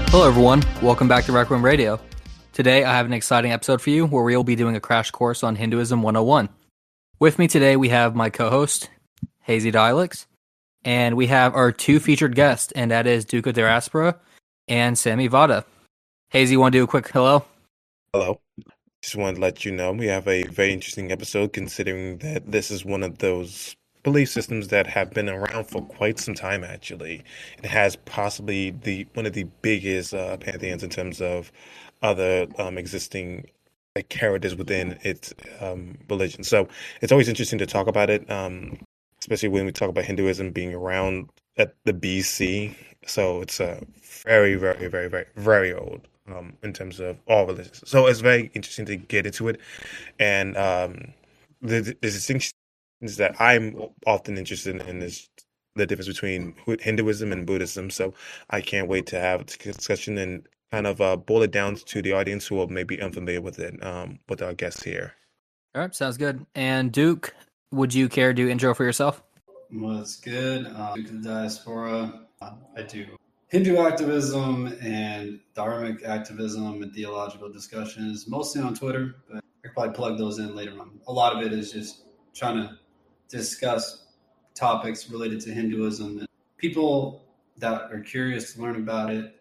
Hello everyone, welcome back to Rec Room Radio. Today I have an exciting episode for you where we will be doing a crash course on Hinduism 101. With me today we have my co-host, Hazy Dialects, and we have our two featured guests, and that is Duke of Diaspora and Sammy Vada. Hazy, you want to do a quick hello? Hello. Just wanted to let you know we have a very interesting episode considering that this is one of those belief systems that have been around for quite some time actually. It has possibly the one of the biggest pantheons in terms of other existing characters within its religion. So it's always interesting to talk about it, especially when we talk about Hinduism being around at the BC. So it's very, very, very, very, very old in terms of all religions. So it's very interesting to get into it. And the distinction that I'm often interested in is the difference between Hinduism and Buddhism. So I can't wait to have a discussion and kind of boil it down to the audience who are maybe unfamiliar with it, with our guests here. All right, sounds good. And Duke, would you care to do intro for yourself? What's good? Duke of the Diaspora. I do Hindu activism and dharmic activism and theological discussions, mostly on Twitter, but I could probably plug those in later on. A lot of it is just trying to discuss topics related to Hinduism and people that are curious to learn about it,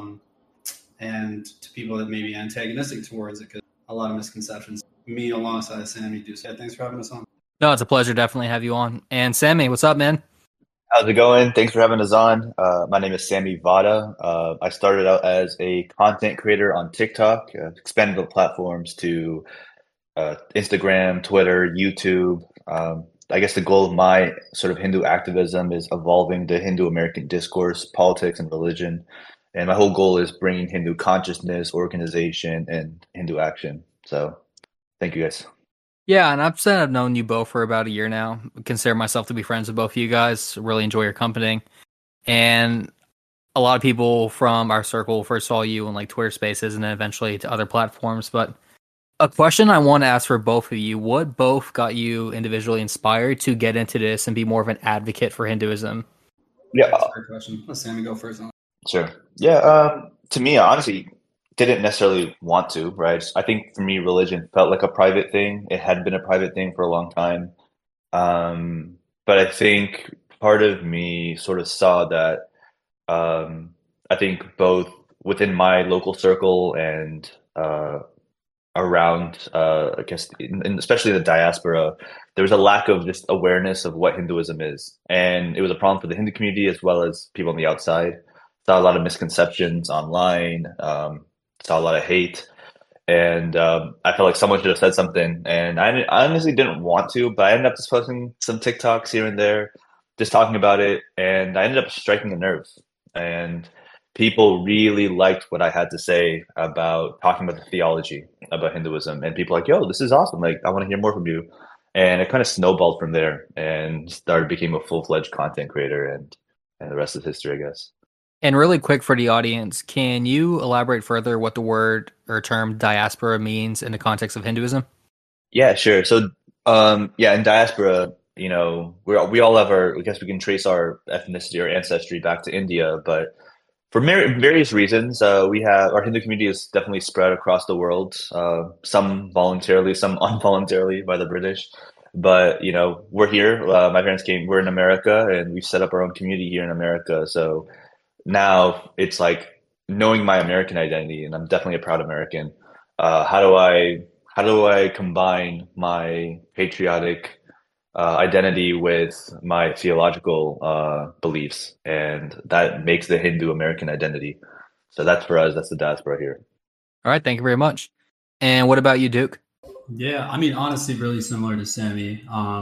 and to people that may be antagonistic towards it, because a lot of misconceptions. Me alongside Sammy do. So thanks for having us on. No, it's a pleasure. Definitely have you on. And Sammy, what's up, man? How's it going? Thanks for having us on. My name is Sammy Vada. I started out as a content creator on TikTok, expanded the platforms to Instagram, Twitter, YouTube. I guess the goal of my sort of Hindu activism is evolving the Hindu American discourse, politics, and religion. And my whole goal is bringing Hindu consciousness, organization, and Hindu action. So thank you guys. Yeah, and I've known you both for about a year now. I consider myself to be friends with both of you guys. Really enjoy your company. And a lot of people from our circle first saw you on like Twitter Spaces and then eventually to other platforms. But a question I want to ask for both of you, what both got you individually inspired to get into this and be more of an advocate for Hinduism? Yeah. That's a great question. Let Sammy go first. Sure. Yeah. To me, I honestly didn't necessarily want to, right? I think for me, religion felt like a private thing. It had been a private thing for a long time. But I think part of me sort of saw that I think both within my local circle and around, I guess, especially the diaspora, there was a lack of just awareness of what Hinduism is. And it was a problem for the Hindu community as well as people on the outside. Saw a lot of misconceptions online, saw a lot of hate. And I felt like someone should have said something. And I honestly didn't want to, but I ended up just posting some TikToks here and there, just talking about it. And I ended up striking a nerve. And people really liked what I had to say about talking about the theology about Hinduism. And people like, yo, this is awesome. Like, I want to hear more from you. And it kind of snowballed from there and became a full-fledged content creator. And the rest is history, I guess. And really quick for the audience, can you elaborate further what the word or term diaspora means in the context of Hinduism? Yeah, sure. So, in diaspora, we all have I guess we can trace our ethnicity or ancestry back to India, but for various reasons, we have our Hindu community is definitely spread across the world, some voluntarily, some involuntarily by the British. But, we're here. My parents we're in America and we've set up our own community here in America. So now it's like knowing my American identity, and I'm definitely a proud American. How do I combine my patriotic identity with my theological beliefs, and that makes the Hindu American identity. So that's for us. That's the diaspora here. All right, thank you very much. And what about you, Duke? Yeah, I mean, honestly, really similar to Sammy.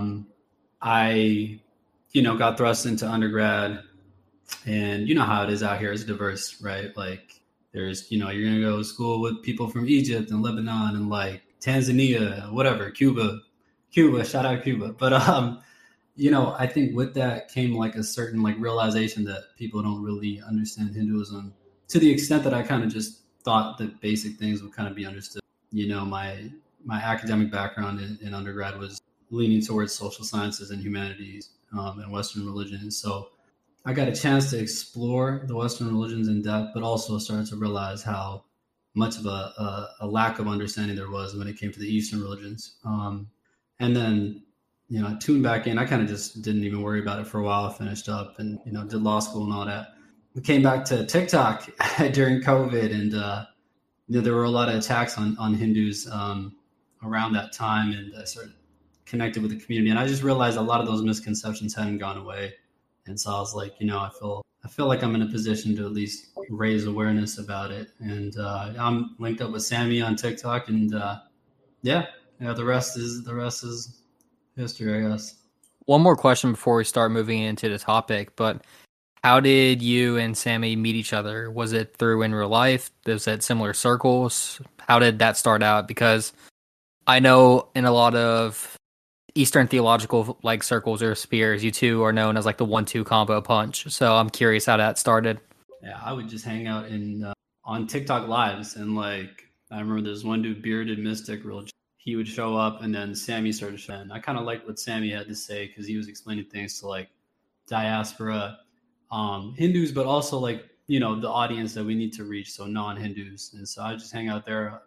I, got thrust into undergrad. And you know how it is out here. It's diverse, right? Like there's, you're going to go to school with people from Egypt and Lebanon and like Tanzania, whatever, Cuba, shout out Cuba. But, I think with that came like a certain like realization that people don't really understand Hinduism to the extent that I kind of just thought that basic things would kind of be understood. My academic background in undergrad was leaning towards social sciences and humanities and Western religion. So I got a chance to explore the Western religions in depth, but also started to realize how much of a lack of understanding there was when it came to the Eastern religions. And then, I tuned back in. I kind of just didn't even worry about it for a while. I finished up and, did law school and all that. We came back to TikTok during COVID, and, there were a lot of attacks on Hindus around that time, and I started connected with the community. And I just realized a lot of those misconceptions hadn't gone away. And so I was like, I feel like I'm in a position to at least raise awareness about it. And I'm linked up with Sammy on TikTok, and the rest is history, I guess. One more question before we start moving into the topic, but how did you and Sammy meet each other? Was it through in real life? Was it similar circles? How did that start out? Because I know in a lot of Eastern theological circles or spheres, you two are known as the 1-2 combo punch. So I'm curious how that started. Yeah, I would just hang out on TikTok lives, and I remember there's one dude, Bearded Mystic, he would show up, and then Sammy started showing. I kind of liked what Sammy had to say because he was explaining things to diaspora Hindus, but also the audience that we need to reach, so non-Hindus. And so I just hang out there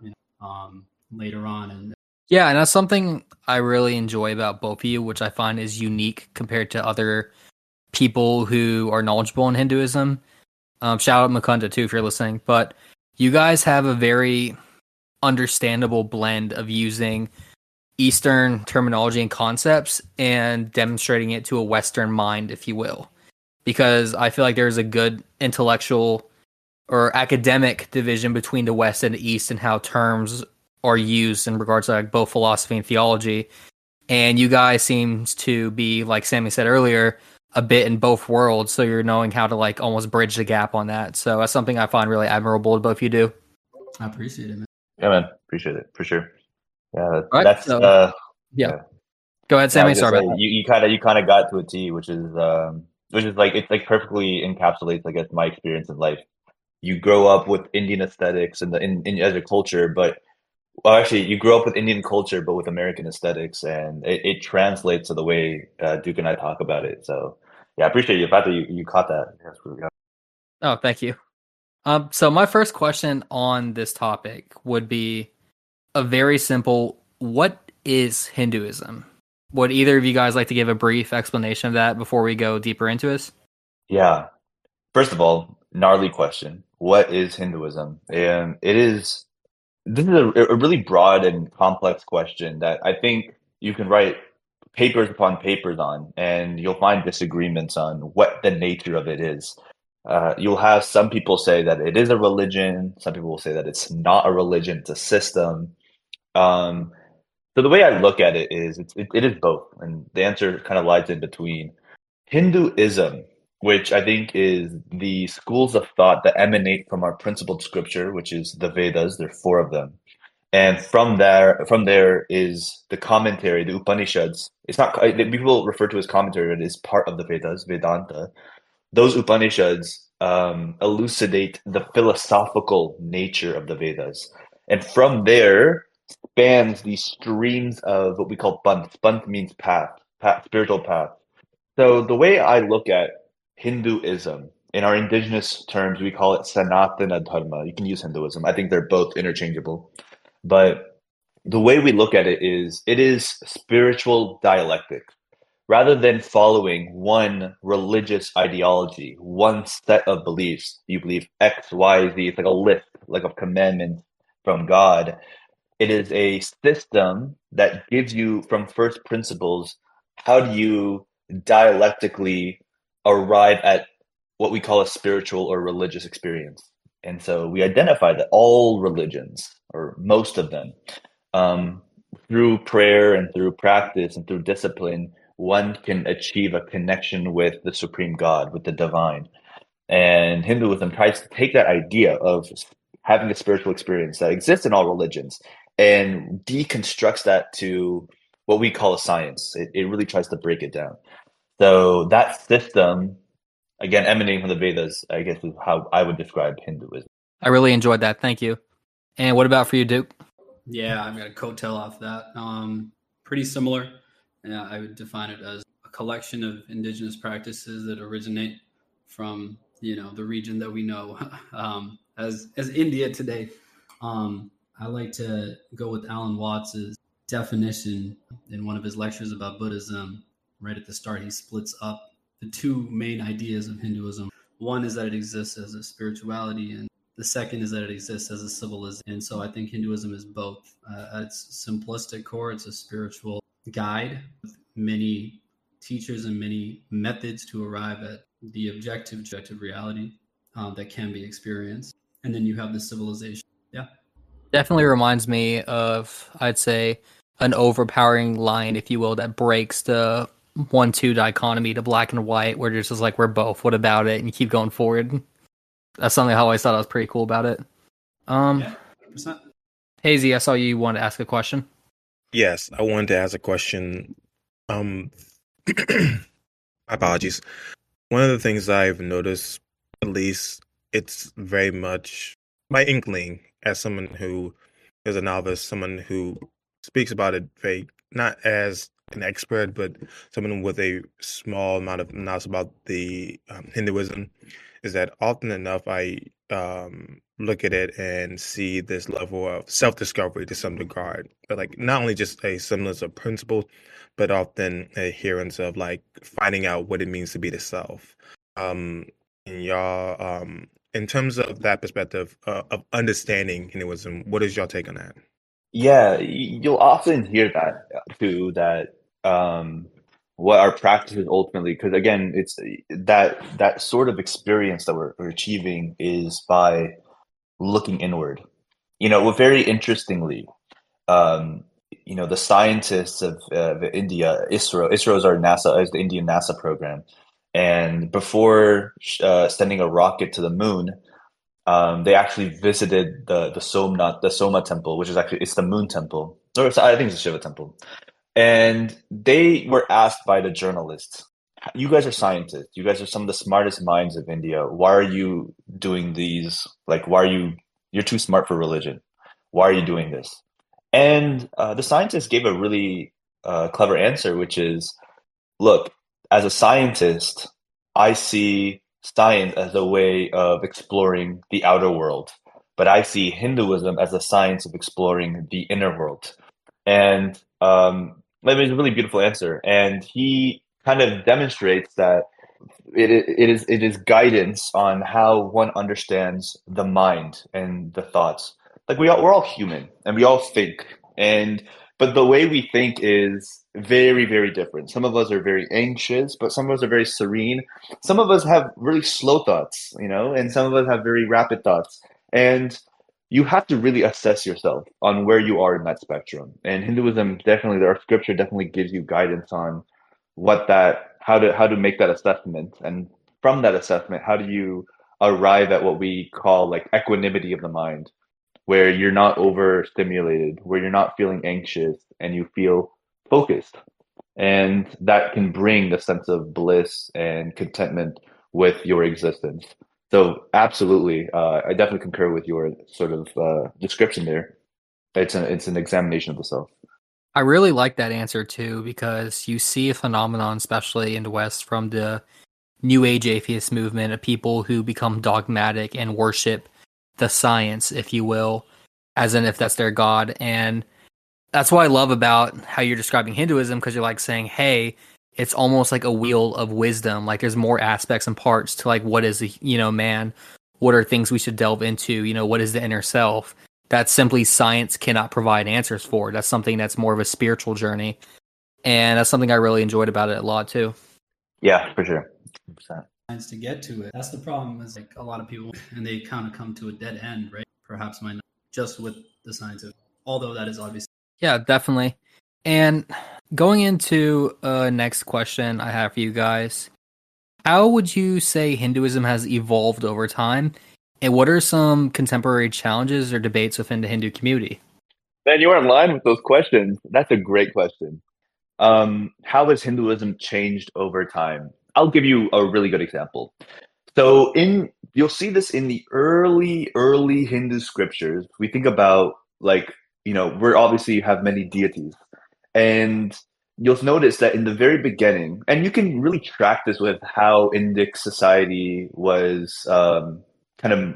later on. And yeah, and that's something I really enjoy about both of you, which I find is unique compared to other people who are knowledgeable in Hinduism. Shout out Mukunda too if you're listening. But you guys have a very understandable blend of using Eastern terminology and concepts and demonstrating it to a Western mind, if you will. Because I feel like there's a good intellectual or academic division between the West and the East and how terms are used in regards to both philosophy and theology. And you guys seems to be, like Sammy said earlier, a bit in both worlds, so you're knowing how to almost bridge the gap on that. So that's something I find really admirable to both of you do. I appreciate it, man. Yeah, man, appreciate it for sure. Yeah, right, that's so, yeah. Go ahead, Sammy. Sorry about that. You kind of got to a T, which is it's perfectly encapsulates, I guess, my experience in life. You grow up with Indian aesthetics and as a culture, but actually, you grow up with Indian culture, but with American aesthetics, and it translates to the way Duke and I talk about it. So, yeah, I appreciate you. The fact that you caught that. Oh, thank you. So my first question on this topic would be a very simple: what is Hinduism? Would either of you guys like to give a brief explanation of that before we go deeper into this? Yeah. First of all, gnarly question. What is Hinduism? And this is a really broad and complex question that I think you can write papers upon papers on, and you'll find disagreements on what the nature of it is. You'll have some people say that it is a religion. Some people will say that it's not a religion, it's a system. So the way I look at it is it is both, and the answer kind of lies in between. Hinduism, which I think is the schools of thought that emanate from our principled scripture, which is the Vedas. There are 4 of them. And from there is the commentary, the Upanishads. It's not, people refer to as commentary, but it is part of the Vedas, Vedanta. Those Upanishads elucidate the philosophical nature of the Vedas. And from there spans these streams of what we call panth. Panth means path, spiritual path. So the way I look at Hinduism, in our indigenous terms, we call it Sanatana Dharma. You can use Hinduism. I think they're both interchangeable. But the way we look at it is spiritual dialectic. Rather than following one religious ideology, one set of beliefs, you believe X, Y, Z, it's like a list, like of commandments from God. It is a system that gives you from first principles, how do you dialectically arrive at what we call a spiritual or religious experience. And so we identify that all religions, or most of them, through prayer and through practice and through discipline, one can achieve a connection with the supreme God, with the divine. And Hinduism tries to take that idea of having a spiritual experience that exists in all religions and deconstructs that to what we call a science. It really tries to break it down. So that system, again, emanating from the Vedas, I guess is how I would describe Hinduism. I really enjoyed that. Thank you. And what about for you, Duke? Yeah, I'm going to coattail off that. Pretty similar. Yeah, I would define it as a collection of indigenous practices that originate from the region that we know as India today. I like to go with Alan Watts's definition in one of his lectures about Buddhism. Right at the start, he splits up the two main ideas of Hinduism. One is that it exists as a spirituality, and the second is that it exists as a civilization. And so I think Hinduism is both. At its simplistic core, it's a spiritual guide with many teachers and many methods to arrive at the objective reality that can be experienced. And then you have the civilization. Yeah. Definitely reminds me of, I'd say, an overpowering line, if you will, that breaks the 1-2 dichotomy to black and white, where it's just like, we're both, what about it? And you keep going forward. That's something I always thought was pretty cool about it. Yeah, 100%. Hazy, I saw you wanted to ask a question. Yes, I wanted to ask a question. Apologies. One of the things I've noticed, at least, it's very much my inkling as someone who is a novice, someone who speaks about it very, not as an expert, but someone with a small amount of knowledge about the Hinduism, is that often enough I look at it and see this level of self-discovery to some regard, but like not only just a semblance of principle, but often adherence of like finding out what it means to be the self. And y'all, in terms of that perspective of understanding Hinduism, what is y'all take on that? Yeah, you'll often hear that too, that what our practice is ultimately, because again, it's that sort of experience that we're achieving is by looking inward. Very interestingly, the scientists of India, ISRO is is the Indian NASA program, and before sending a rocket to the moon, they actually visited the Soma temple, which is actually it's the moon temple, or I think it's the Shiva temple. And they were asked by the journalists, you guys are scientists. You guys are some of the smartest minds of India. Why are you doing these? Like, you're too smart for religion. Why are you doing this? And the scientists gave a really clever answer, which is, look, as a scientist, I see science as a way of exploring the outer world, but I see Hinduism as a science of exploring the inner world. And that was a really beautiful answer. And he kind of demonstrates that it is guidance on how one understands the mind and the thoughts. Like we're all human and we all think, but the way we think is very, very different. Some of us are very anxious, but some of us are very serene. Some of us have really slow thoughts, and some of us have very rapid thoughts. And you have to really assess yourself on where you are in that spectrum. And Hinduism our scripture definitely gives you guidance on how to make that assessment. And from that assessment, how do you arrive at what we call like equanimity of the mind, where you're not overstimulated, where you're not feeling anxious and you feel focused. And that can bring the sense of bliss and contentment with your existence. So absolutely, I definitely concur with your sort of description there. It's an examination of the self. I really like that answer too, because you see a phenomenon, especially in the West, from the New Age atheist movement of people who become dogmatic and worship the science, if you will, as in if that's their god. And that's what I love about how you're describing Hinduism, because you're like saying, hey, it's almost like a wheel of wisdom. Like there's more aspects and parts to like what is man, what are things we should delve into, what is the inner self that simply science cannot provide answers for. That's something that's more of a spiritual journey, and that's something I really enjoyed about it a lot too. Yeah, for sure. 100%. To get to it, that's the problem, is like a lot of people, and they kind of come to a dead end, right? Perhaps might not just with the scientific, although that is obviously. Yeah, definitely. And going into next question I have for you guys, how would you say Hinduism has evolved over time, and what are some contemporary challenges or debates within the Hindu community? Man, you are in line with those questions. That's a great question. How has Hinduism changed over time? I'll give you a really good example. So you'll see this in the early Hindu scriptures. We think about we're obviously have many deities, and you'll notice that in the very beginning, and you can really track this with how Indic society was kind of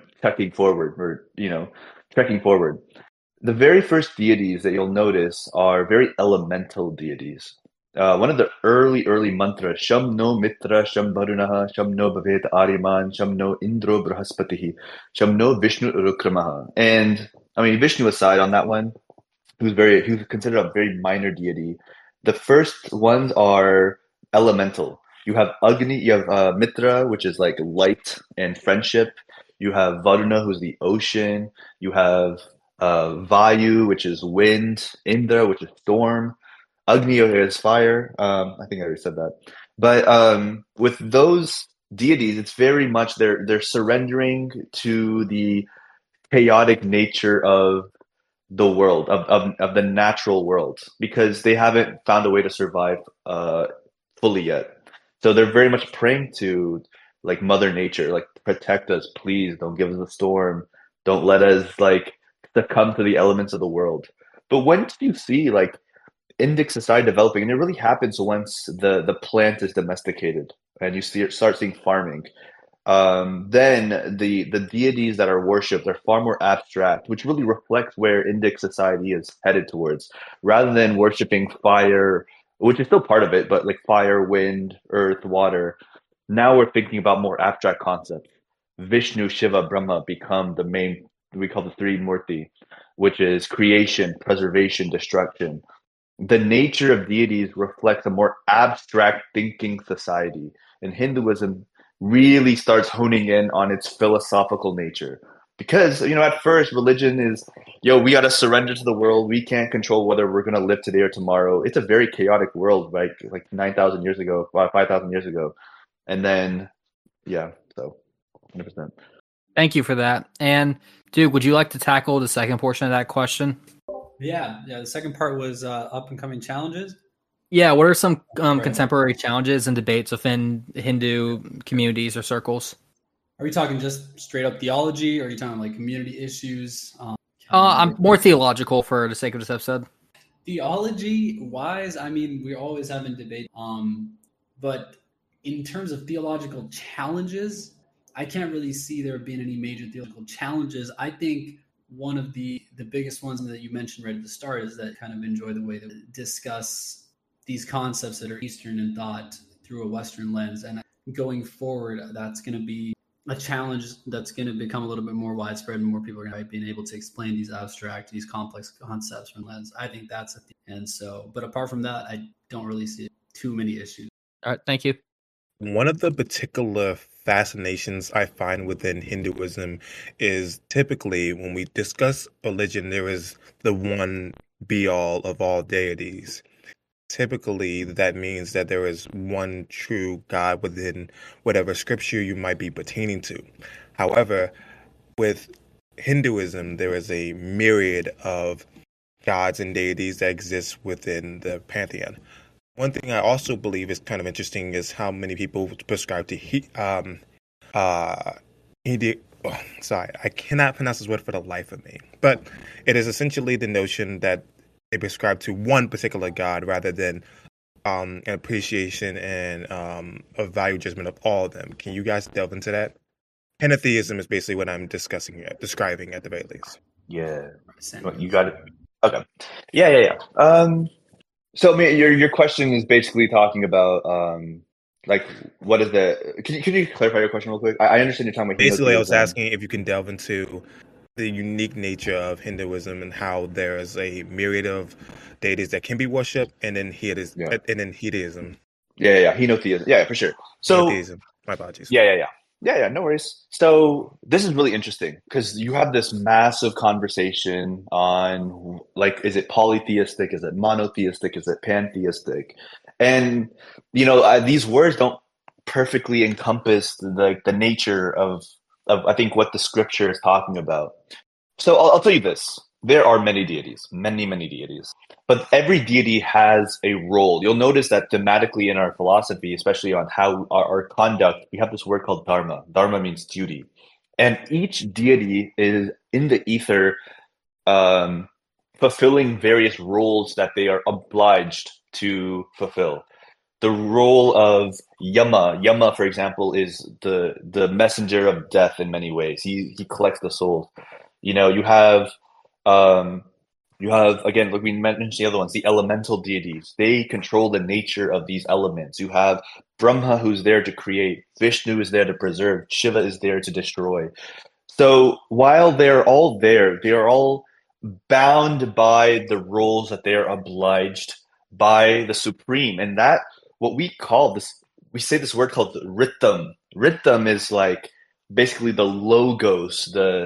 trekking forward. The very first deities that you'll notice are very elemental deities. One of the early mantras, Sham no Mitra, Sham Varunaha, Sham no Bhavet Aryaman, Sham no Indro Brahaspatihi, Sham no Vishnu Urukramaha. And I mean, Vishnu aside on that one, who's considered a very minor deity. The first ones are elemental. You have Agni, you have Mitra, which is like light and friendship. You have Varuna, who's the ocean. You have Vayu, which is wind. Indra, which is storm. Agni is fire. I think I already said that. But with those deities, it's very much they're surrendering to the chaotic nature of the world, of the natural world, because they haven't found a way to survive fully yet. So they're very much praying to like Mother Nature, like protect us, please. Don't give us a storm. Don't let us like succumb to the elements of the world. But once you see like Indic society developing, and it really happens once the plant is domesticated and you start seeing farming. Then the deities that are worshipped are far more abstract, which really reflects where Indic society is headed towards. Rather than worshipping fire, which is still part of it, but like fire, wind, earth, water, now we're thinking about more abstract concepts. Vishnu, Shiva, Brahma become the main, we call the three Murti, which is creation, preservation, destruction. The nature of deities reflects a more abstract thinking society. And Hinduism really starts honing in on its philosophical nature. Because, at first religion is, we got to surrender to the world. We can't control whether we're going to live today or tomorrow. It's a very chaotic world, right? Like 9,000 years ago, 5,000 years ago. And then, so 100%. Thank you for that. And Duke, would you like to tackle the second portion of that question? Yeah. The second part was up and coming challenges. Yeah, what are some contemporary challenges and debates within Hindu communities or circles? Are we talking just straight up theology, or are you talking like community issues? I'm more theological for the sake of this episode. Theology wise, I mean, we're always having debate. But in terms of theological challenges, I can't really see there being any major theological challenges. I think one of the biggest ones that you mentioned right at the start is that kind of enjoy the way that we discuss these concepts that are Eastern in thought through a Western lens. And going forward, that's going to be a challenge that's going to become a little bit more widespread, and more people are going to be able to explain these abstract, these complex concepts from lens. I think that's and so, but apart from that, I don't really see too many issues. All right, thank you. One of the particular fascinations I find within Hinduism is typically when we discuss religion, there is the one be all of all deities. Typically, that means that there is one true God within whatever scripture you might be pertaining to. However, with Hinduism, there is a myriad of gods and deities that exist within the pantheon. One thing I also believe is kind of interesting is how many people prescribe to sorry, I cannot pronounce this word for the life of me. But it is essentially the notion that they prescribe to one particular god rather than an appreciation and a value judgment of all of them. Can you guys delve into that? Henotheism is basically what I'm describing at the very least. Yeah, you got it. Okay. Yeah. So I mean, your question is basically talking about like what is the? Can you clarify your question real quick? I understand you're talking about. Basically, I was asking if you can delve into the unique nature of Hinduism and how there is a myriad of deities that can be worshipped, and then Hedonism. Yeah, henotheism. Yeah, for sure. So Henotheism. My apologies. Yeah, no worries. So this is really interesting because you have this massive conversation on like, is it polytheistic? Is it monotheistic? Is it pantheistic? And these words don't perfectly encompass the nature of I think what the scripture is talking about. So I'll tell you this. There are many deities, many deities, but every deity has a role. You'll notice that thematically in our philosophy, especially on how our conduct, we have this word called dharma. Dharma means duty. And each deity is in the ether fulfilling various roles that they are obliged to fulfill. The role of Yama. Yama, for example, is the messenger of death in many ways. He collects the souls. You know, you have again, like we mentioned the other ones, the elemental deities. They control the nature of these elements. You have Brahma, who's there to create. Vishnu is there to preserve. Shiva is there to destroy. So while they're all there, they are all bound by the roles that they are obliged by the supreme, and that what we call this, we say this word called rhythm. Rhythm is like basically the logos,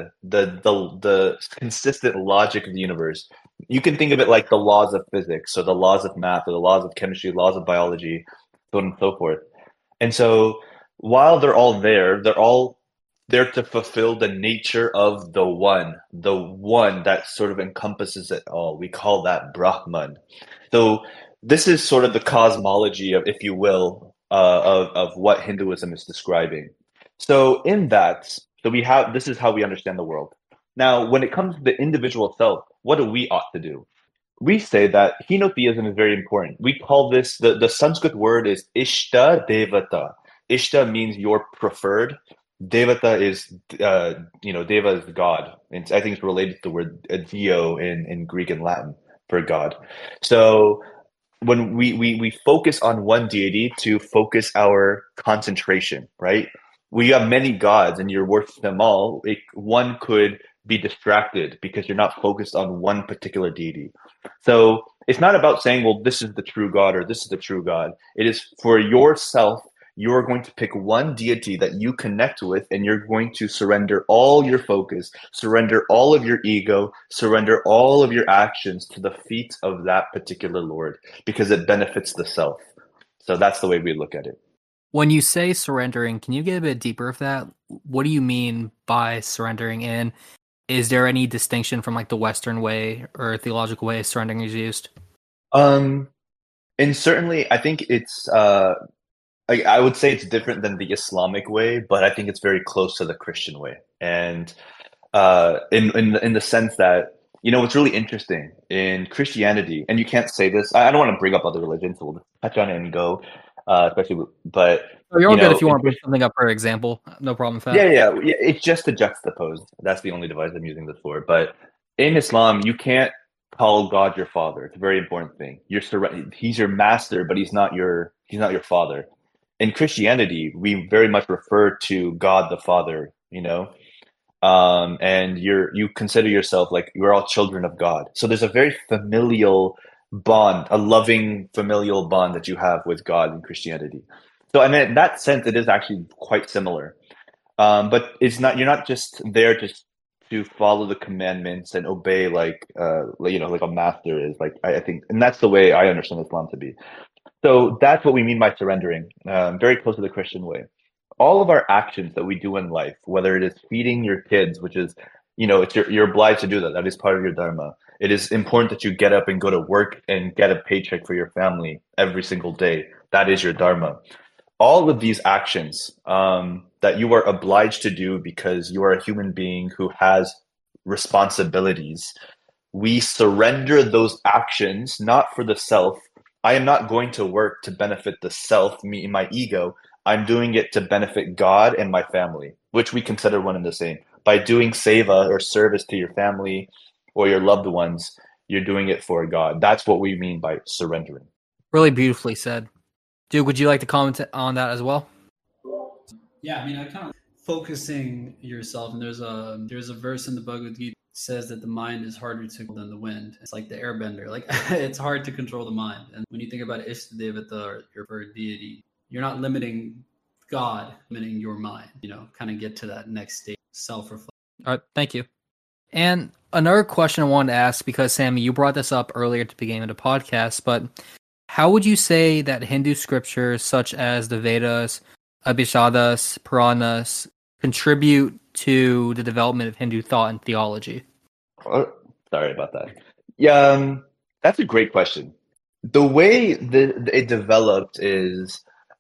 the consistent logic of the universe. You can think of it like the laws of physics, so the laws of math, or the laws of chemistry, laws of biology, so on and so forth. And so while they're all there, they're all there to fulfill the nature of the one that sort of encompasses it all. We call that Brahman. So this is sort of the cosmology of, if you will, of what Hinduism is describing. So in that, so we have, this is how we understand the world. Now, when it comes to the individual self, what do we ought to do? We say that henotheism is very important. We call this, the Sanskrit word is Ishta Devata. Ishta means your preferred. Devata is, Deva is God. And I think it's related to the word Dio in Greek and Latin for God. So when we focus on one deity to focus our concentration, right? We have many gods and you're worshiping them all. One could be distracted because you're not focused on one particular deity. So it's not about saying, well, this is the true God or this is the true God. It is for yourself. You're going to pick one deity that you connect with, and you're going to surrender all your focus, surrender all of your ego, surrender all of your actions to the feet of that particular Lord, because it benefits the self. So that's the way we look at it. When you say surrendering, can you get a bit deeper of that? What do you mean by surrendering? And is there any distinction from like the Western way or theological way surrendering is used? And certainly, I think it's I would say it's different than the Islamic way, but I think it's very close to the Christian way. And in the sense that, what's really interesting in Christianity, and you can't say this, I don't want to bring up other religions, so we'll touch on it and go, but you're all good if you want to bring something up for example. No problem with that. Yeah. It's just to juxtapose. That's the only device I'm using this for. But in Islam, you can't call God your father. It's a very important thing. He's your master, but he's not your father. In Christianity, we very much refer to God the Father, and you consider yourself like you're all children of God. So there's a very familial bond, a loving familial bond that you have with God in Christianity. So I mean, in that sense, it is actually quite similar. But it's not. You're not just there just to follow the commandments and obey like a master is. Like I think, and that's the way I understand Islam to be. So that's what we mean by surrendering, very close to the Christian way. All of our actions that we do in life, whether it is feeding your kids, which is, you're obliged to do that. That is part of your dharma. It is important that you get up and go to work and get a paycheck for your family every single day. That is your dharma. All of these actions that you are obliged to do because you are a human being who has responsibilities, we surrender those actions not for the self. I am not going to work to benefit the self, me and my ego. I'm doing it to benefit God and my family, which we consider one and the same. By doing seva or service to your family or your loved ones, you're doing it for God. That's what we mean by surrendering. Really beautifully said. Duke, would you like to comment on that as well? Yeah, I mean, I kind of focusing yourself, and there's a verse in the Bhagavad Gita says that the mind is harder to control than the wind. It's like the airbender. Like it's hard to control the mind. And when you think about Ishtadevata or your preferred deity, you're not limiting God, limiting your mind. Kind of get to that next stage, self-reflection. All right, thank you. And another question I wanted to ask, because Sammy, you brought this up earlier at the beginning of the podcast, but how would you say that Hindu scriptures such as the Vedas, Upanishads, Puranas contribute to the development of Hindu thought and theology? Oh, sorry about that. Yeah, that's a great question. The way that it developed is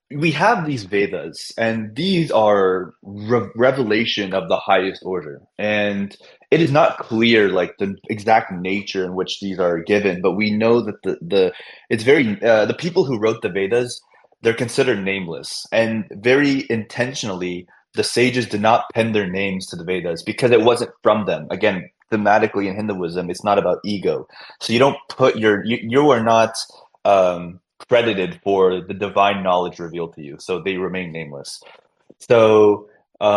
we have these Vedas, and these are revelation of the highest order. And it is not clear like the exact nature in which these are given, but we know that the it's very the people who wrote the Vedas, they're considered nameless, and very intentionally the sages did not pen their names to the Vedas because it wasn't from them. Again, thematically in Hinduism, it's not about ego. So you don't put you are not credited for the divine knowledge revealed to you. So they remain nameless. So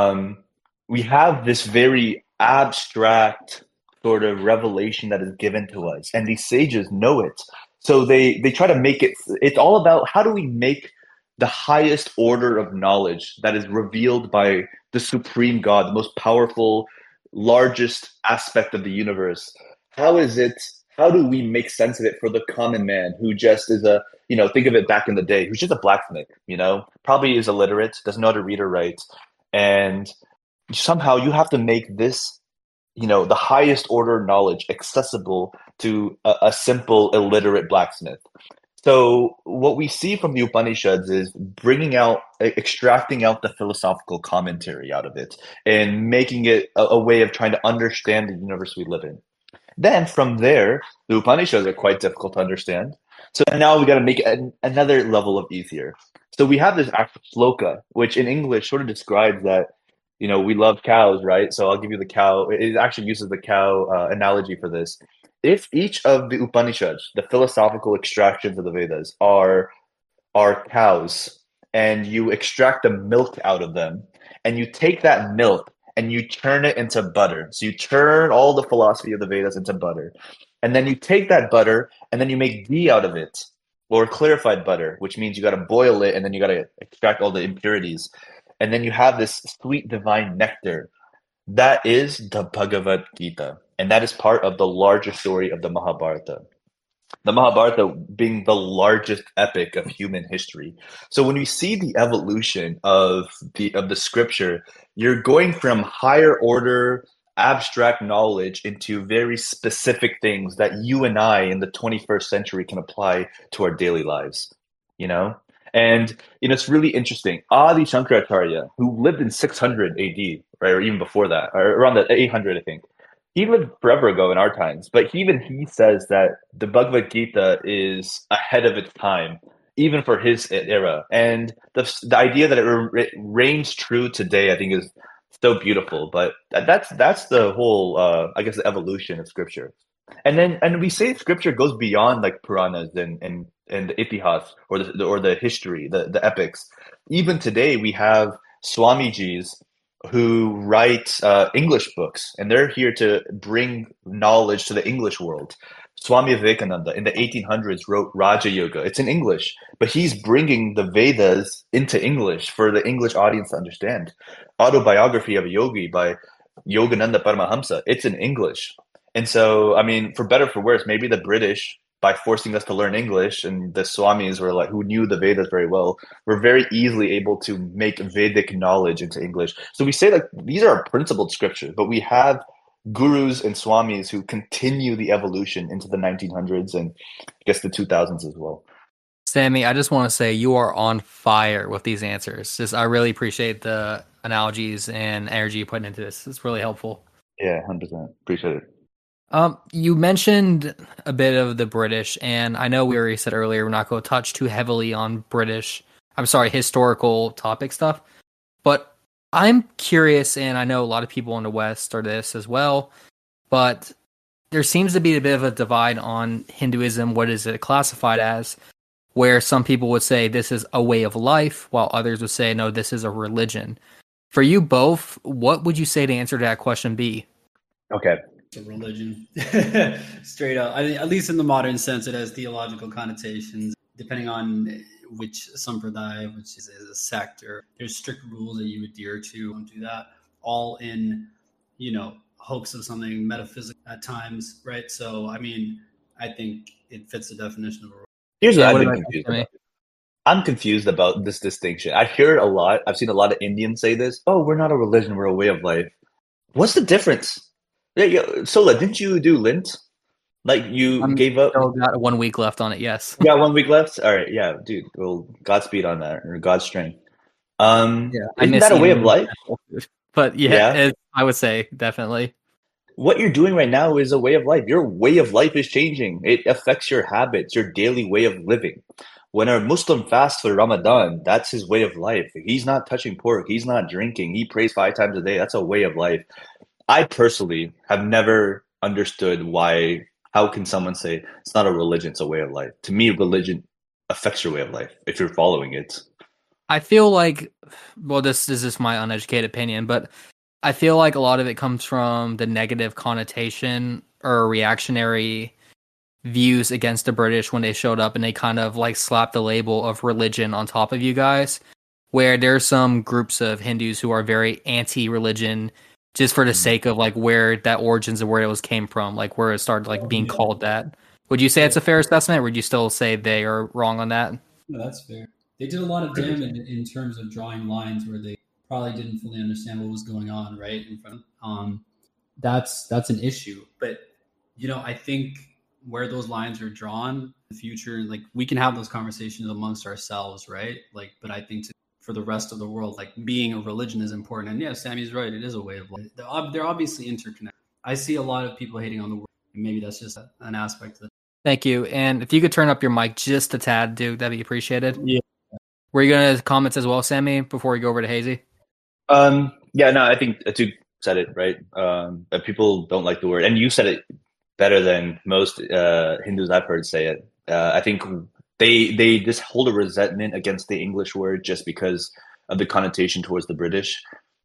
we have this very abstract sort of revelation that is given to us, and these sages know it. So they try to make it. It's all about how do we make the highest order of knowledge that is revealed by the supreme God, the most powerful, largest aspect of the universe. How is it? How do we make sense of it for the common man who just is a, think of it back in the day, who's just a blacksmith, probably is illiterate, doesn't know how to read or write. And somehow you have to make this, the highest order knowledge accessible to a simple illiterate blacksmith. So what we see from the Upanishads is extracting out the philosophical commentary out of it and making it a way of trying to understand the universe we live in. Then from there, the Upanishads are quite difficult to understand. So now we got to make it another level of easier. So we have this actual sloka, which in English sort of describes that, we love cows, right? So I'll give you the cow. It actually uses the cow analogy for this. If each of the Upanishads, the philosophical extractions of the Vedas, are cows, and you extract the milk out of them, and you take that milk and you turn it into butter. So you turn all the philosophy of the Vedas into butter. And then you take that butter and then you make ghee out of it, or clarified butter, which means you got to boil it and then you got to extract all the impurities. And then you have this sweet divine nectar. That is the Bhagavad Gita. And that is part of the larger story of the Mahabharata. The Mahabharata being the largest epic of human history. So when we see the evolution of the scripture, you're going from higher order abstract knowledge into very specific things that you and I in the 21st century can apply to our daily lives, And it's really interesting. Adi Shankaracharya, who lived in 600 AD, right, or even before that, or around the 800, I think. He lived forever ago in our times, but he says that the Bhagavad Gita is ahead of its time, even for his era. And the idea that it reigns true today, I think, is so beautiful. But that's the whole, I guess, the evolution of scripture. And we say scripture goes beyond like Puranas and the Itihas or the history, the epics. Even today, we have Swamijis who write English books, and they're here to bring knowledge to the English world. Swami Vivekananda in the 1800s wrote Raja Yoga. It's in English, but he's bringing the Vedas into English for the English audience to understand. Autobiography of a Yogi by Yogananda Paramahamsa, it's in English. And so, I mean, for better or for worse, maybe the British, by forcing us to learn English, and the Swamis were like, who knew the Vedas very well, were very easily able to make Vedic knowledge into English. So we say that these are principled scriptures, but we have gurus and Swamis who continue the evolution into the 1900s and I guess the 2000s as well. Sammy, I just want to say you are on fire with these answers. I really appreciate the analogies and energy you put into this. It's really helpful. Yeah, 100%. Appreciate it. You mentioned a bit of the British, and I know we already said earlier we're not going to touch too heavily on historical topic stuff, but I'm curious, and I know a lot of people in the West are this as well, but there seems to be a bit of a divide on Hinduism. What is it classified as? Where some people would say this is a way of life, while others would say, no, this is a religion. For you both, what would you say to answer that question be? Okay. It's a religion. Straight up. I mean, at least in the modern sense, it has theological connotations, depending on which sampradaya, which is a sect, or there's strict rules that you adhere to. Don't do that. All in, hopes of something metaphysical at times, right? So, I mean, I think it fits the definition of a religion. Here's what I've been confused about. I'm confused about this distinction. I hear it a lot. I've seen a lot of Indians say this. Oh, we're not a religion. We're a way of life. What's the difference? Yeah, Sola, didn't you do Lent? Like you I'm gave up. still got 1 week left on it. Yes. You got 1 week left. All right, yeah, dude. Well, Godspeed on that, or God's strength. Yeah, I Isn't miss that a way of eating life? food. But yeah, Yeah. I would say definitely. What you're doing right now is a way of life. Your way of life is changing. It affects your habits, your daily way of living. When a Muslim fasts for Ramadan, that's his way of life. He's not touching pork. He's not drinking. He prays 5 times a day. That's a way of life. I personally have never understood why. How can someone say it's not a religion, it's a way of life? To me, religion affects your way of life if you're following it. I feel like, well, this is just my uneducated opinion, but I feel like a lot of it comes from the negative connotation or reactionary views against the British when they showed up and they kind of like slapped the label of religion on top of you guys, where there's some groups of Hindus who are very anti-religion just for the sake of like where that origins of where it was came from, like where it started like being called that. Would you say it's a fair assessment, or would you still say they are wrong on that? No, that's fair. They did a lot of damage in terms of drawing lines where they probably didn't fully understand what was going on, right? In front. That's an issue. But I think where those lines are drawn in the future, like we can have those conversations amongst ourselves, right? Like, but I think for the rest of the world, like being a religion is important. And yeah, Sammy's right. It is a way of life. They're obviously interconnected. I see a lot of people hating on the word. Maybe that's just an aspect of it. Thank you. And if you could turn up your mic just a tad, Duke, that'd be appreciated. Yeah. Were you going to comment as well, Sammy, before we go over to Hazy? Yeah, no, I think Duke said it right. That people don't like the word, and you said it better than most Hindus I've heard say it. I think they just hold a resentment against the English word just because of the connotation towards the British,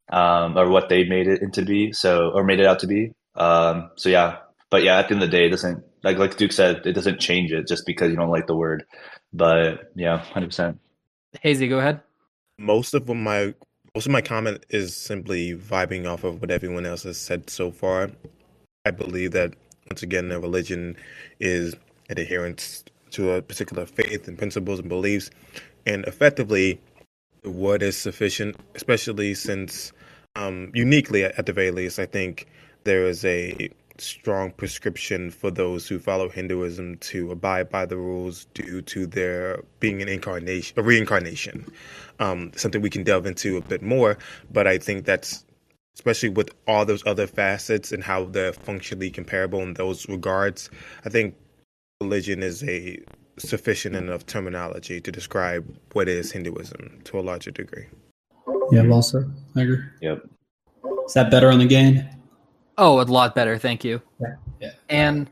or what they made it into be. Or made it out to be. So yeah, but yeah, at the end of the day, it doesn't like Duke said, it doesn't change it just because you don't like the word. But yeah, 100%. Hazy, go ahead. Most of my comment is simply vibing off of what everyone else has said so far. I believe that once again, a religion is an adherence to a particular faith and principles and beliefs, and effectively, the word is sufficient. Especially since, uniquely at the very least, I think there is a strong prescription for those who follow Hinduism to abide by the rules due to there being a reincarnation. Something we can delve into a bit more, but I think that's, especially with all those other facets and how they're functionally comparable in those regards, I think religion is a sufficient enough terminology to describe what is Hinduism to a larger degree. Yeah, well said. I agree. Yep. Is that better on the gain? Oh, a lot better. Thank you. Yeah. And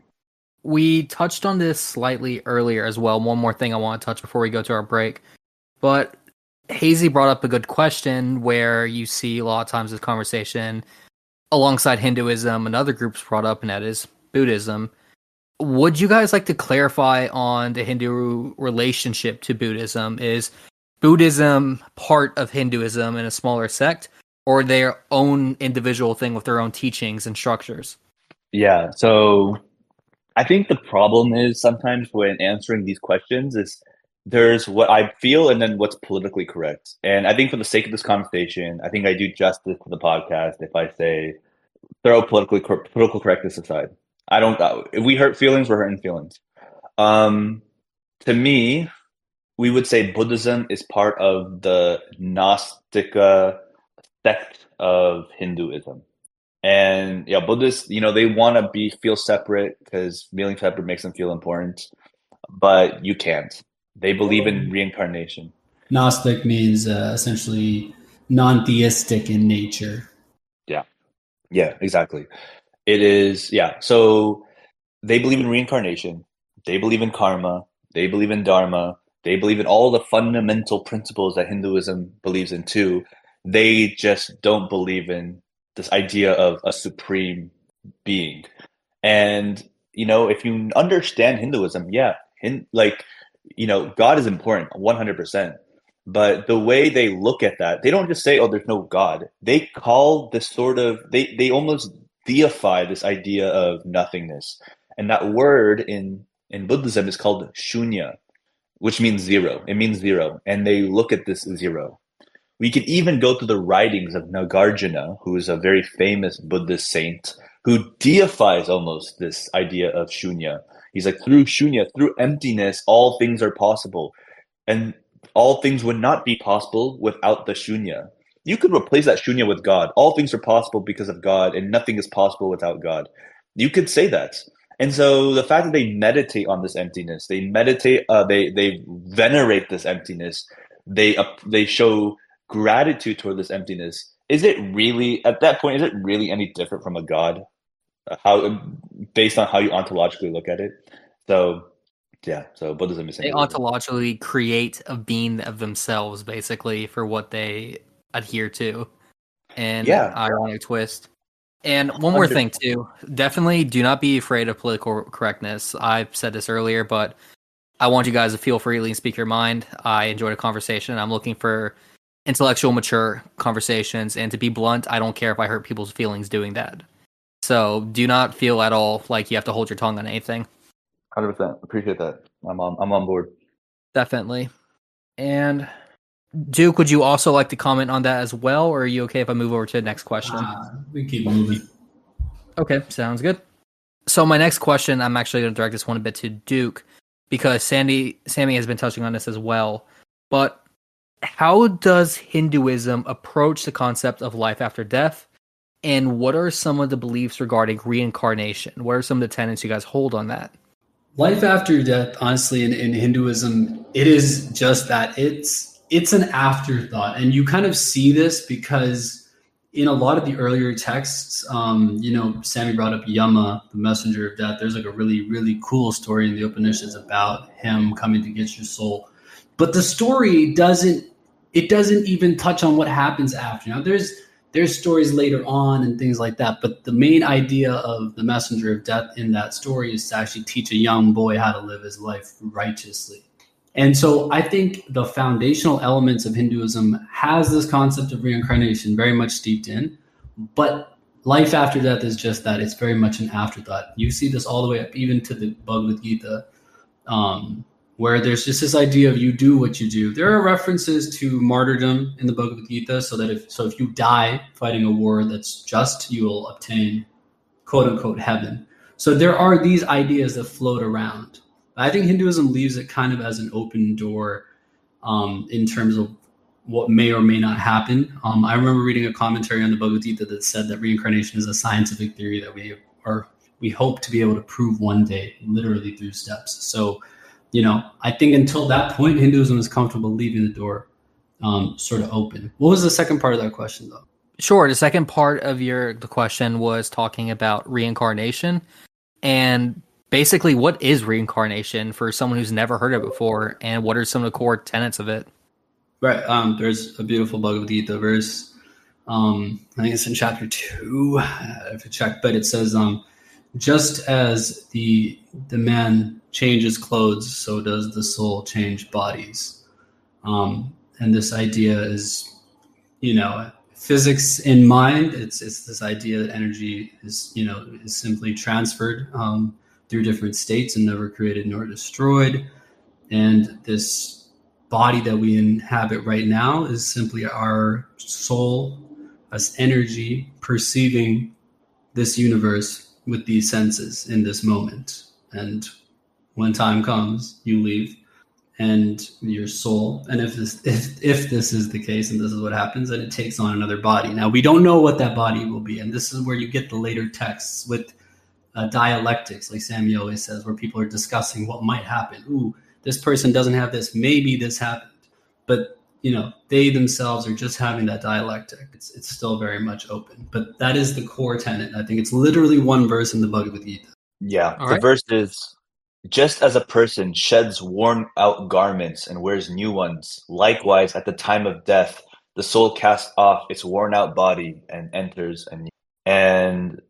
we touched on this slightly earlier as well. One more thing I want to touch before we go to our break. But Hazy brought up a good question where you see a lot of times this conversation alongside Hinduism and other groups brought up, and that is Buddhism. Would you guys like to clarify on the Hindu relationship to Buddhism? Is Buddhism part of Hinduism in a smaller sect, or their own individual thing with their own teachings and structures? Yeah, so I think the problem is sometimes when answering these questions is there's what I feel and then what's politically correct. And I think for the sake of this conversation, I think I do justice to the podcast if I say throw political correctness aside. I don't. If we hurt feelings, we're hurting feelings. To me, we would say Buddhism is part of the Gnostica sect of Hinduism. And yeah, Buddhists, they want to feel separate because feeling separate makes them feel important, but you can't. They believe in reincarnation. Gnostic means essentially non-theistic in nature. Yeah, exactly. It is, yeah. So they believe in reincarnation. They believe in karma. They believe in dharma. They believe in all the fundamental principles that Hinduism believes in too. They just don't believe in this idea of a supreme being. And, if you understand Hinduism, yeah, God is important, 100%. But the way they look at that, they don't just say, oh, there's no God. They call this they almost deify this idea of nothingness. And that word in Buddhism is called shunya, which means zero. It means zero. And they look at this zero. We can even go to the writings of Nagarjuna, who is a very famous Buddhist saint who deifies almost this idea of shunya. He's like, through shunya, through emptiness, all things are possible. And all things would not be possible without the shunya. You could replace that shunya with God. All things are possible because of God, and nothing is possible without God. You could say that. And so the fact that they meditate on this emptiness, they meditate, they venerate this emptiness, they show gratitude toward this emptiness. Is it really, at that point, is it really any different from a God? How, based on how you ontologically look at it? So, yeah. So Buddhism is They ontologically create a being of themselves, basically, for what they adhere to. And Yeah. ironic twist. And one more thing, too. Definitely do not be afraid of political correctness. I've said this earlier, but I want you guys to feel freely and speak your mind. I enjoyed a conversation. I'm looking for intellectual, mature conversations. And to be blunt, I don't care if I hurt people's feelings doing that. So do not feel at all like you have to hold your tongue on anything. 100%. Appreciate that. I'm on board. Definitely. And Duke, would you also like to comment on that as well, or are you okay if I move over to the next question? We keep moving. Okay, sounds good. So my next question, I'm actually going to direct this one a bit to Duke, because Sammy has been touching on this as well. But how does Hinduism approach the concept of life after death? And what are some of the beliefs regarding reincarnation? What are some of the tenets you guys hold on that? Life after death, honestly, in Hinduism, it is just that. It's an afterthought. And you kind of see this because in a lot of the earlier texts, Sammy brought up Yama, the messenger of death. There's like a really, really cool story in the Upanishads about him coming to get your soul. But the story doesn't even touch on what happens after. Now, there's stories later on and things like that, but the main idea of the messenger of death in that story is to actually teach a young boy how to live his life righteously. And so I think the foundational elements of Hinduism has this concept of reincarnation very much steeped in, but life after death is just that. It's very much an afterthought. You see this all the way up even to the Bhagavad Gita, where there's just this idea of you do what you do. There are references to martyrdom in the Bhagavad Gita, so if you die fighting a war that's just, you will obtain quote unquote heaven. So there are these ideas that float around. I think Hinduism leaves it kind of as an open door in terms of what may or may not happen. I remember reading a commentary on the Bhagavad Gita that said that reincarnation is a scientific theory that we hope to be able to prove one day, literally through steps. So, I think until that point, Hinduism is comfortable leaving the door sort of open. What was the second part of that question, though? Sure. The second part of the question was talking about reincarnation, and basically, what is reincarnation for someone who's never heard of it before, and what are some of the core tenets of it? Right. There's a beautiful Bhagavad Gita verse. I think it's in chapter 2. I have to check, but it says, just as the man changes clothes, so does the soul change bodies. And this idea is, physics in mind. It's this idea that energy is simply transferred through different states and never created nor destroyed. And this body that we inhabit right now is simply our soul as energy perceiving this universe with these senses in this moment. And when time comes, you leave and your soul. And if this is the case and this is what happens, then it takes on another body. Now, we don't know what that body will be. And this is where you get the later texts with dialectics, like Sammy always says, where people are discussing what might happen. Ooh, this person doesn't have this. Maybe this happened. But, they themselves are just having that dialectic. It's still very much open. But that is the core tenet. I think it's literally one verse in the Bhagavad Gita. Yeah. All the verse is, just as a person sheds worn out garments and wears new ones, likewise at the time of death, the soul casts off its worn out body and enters a new. And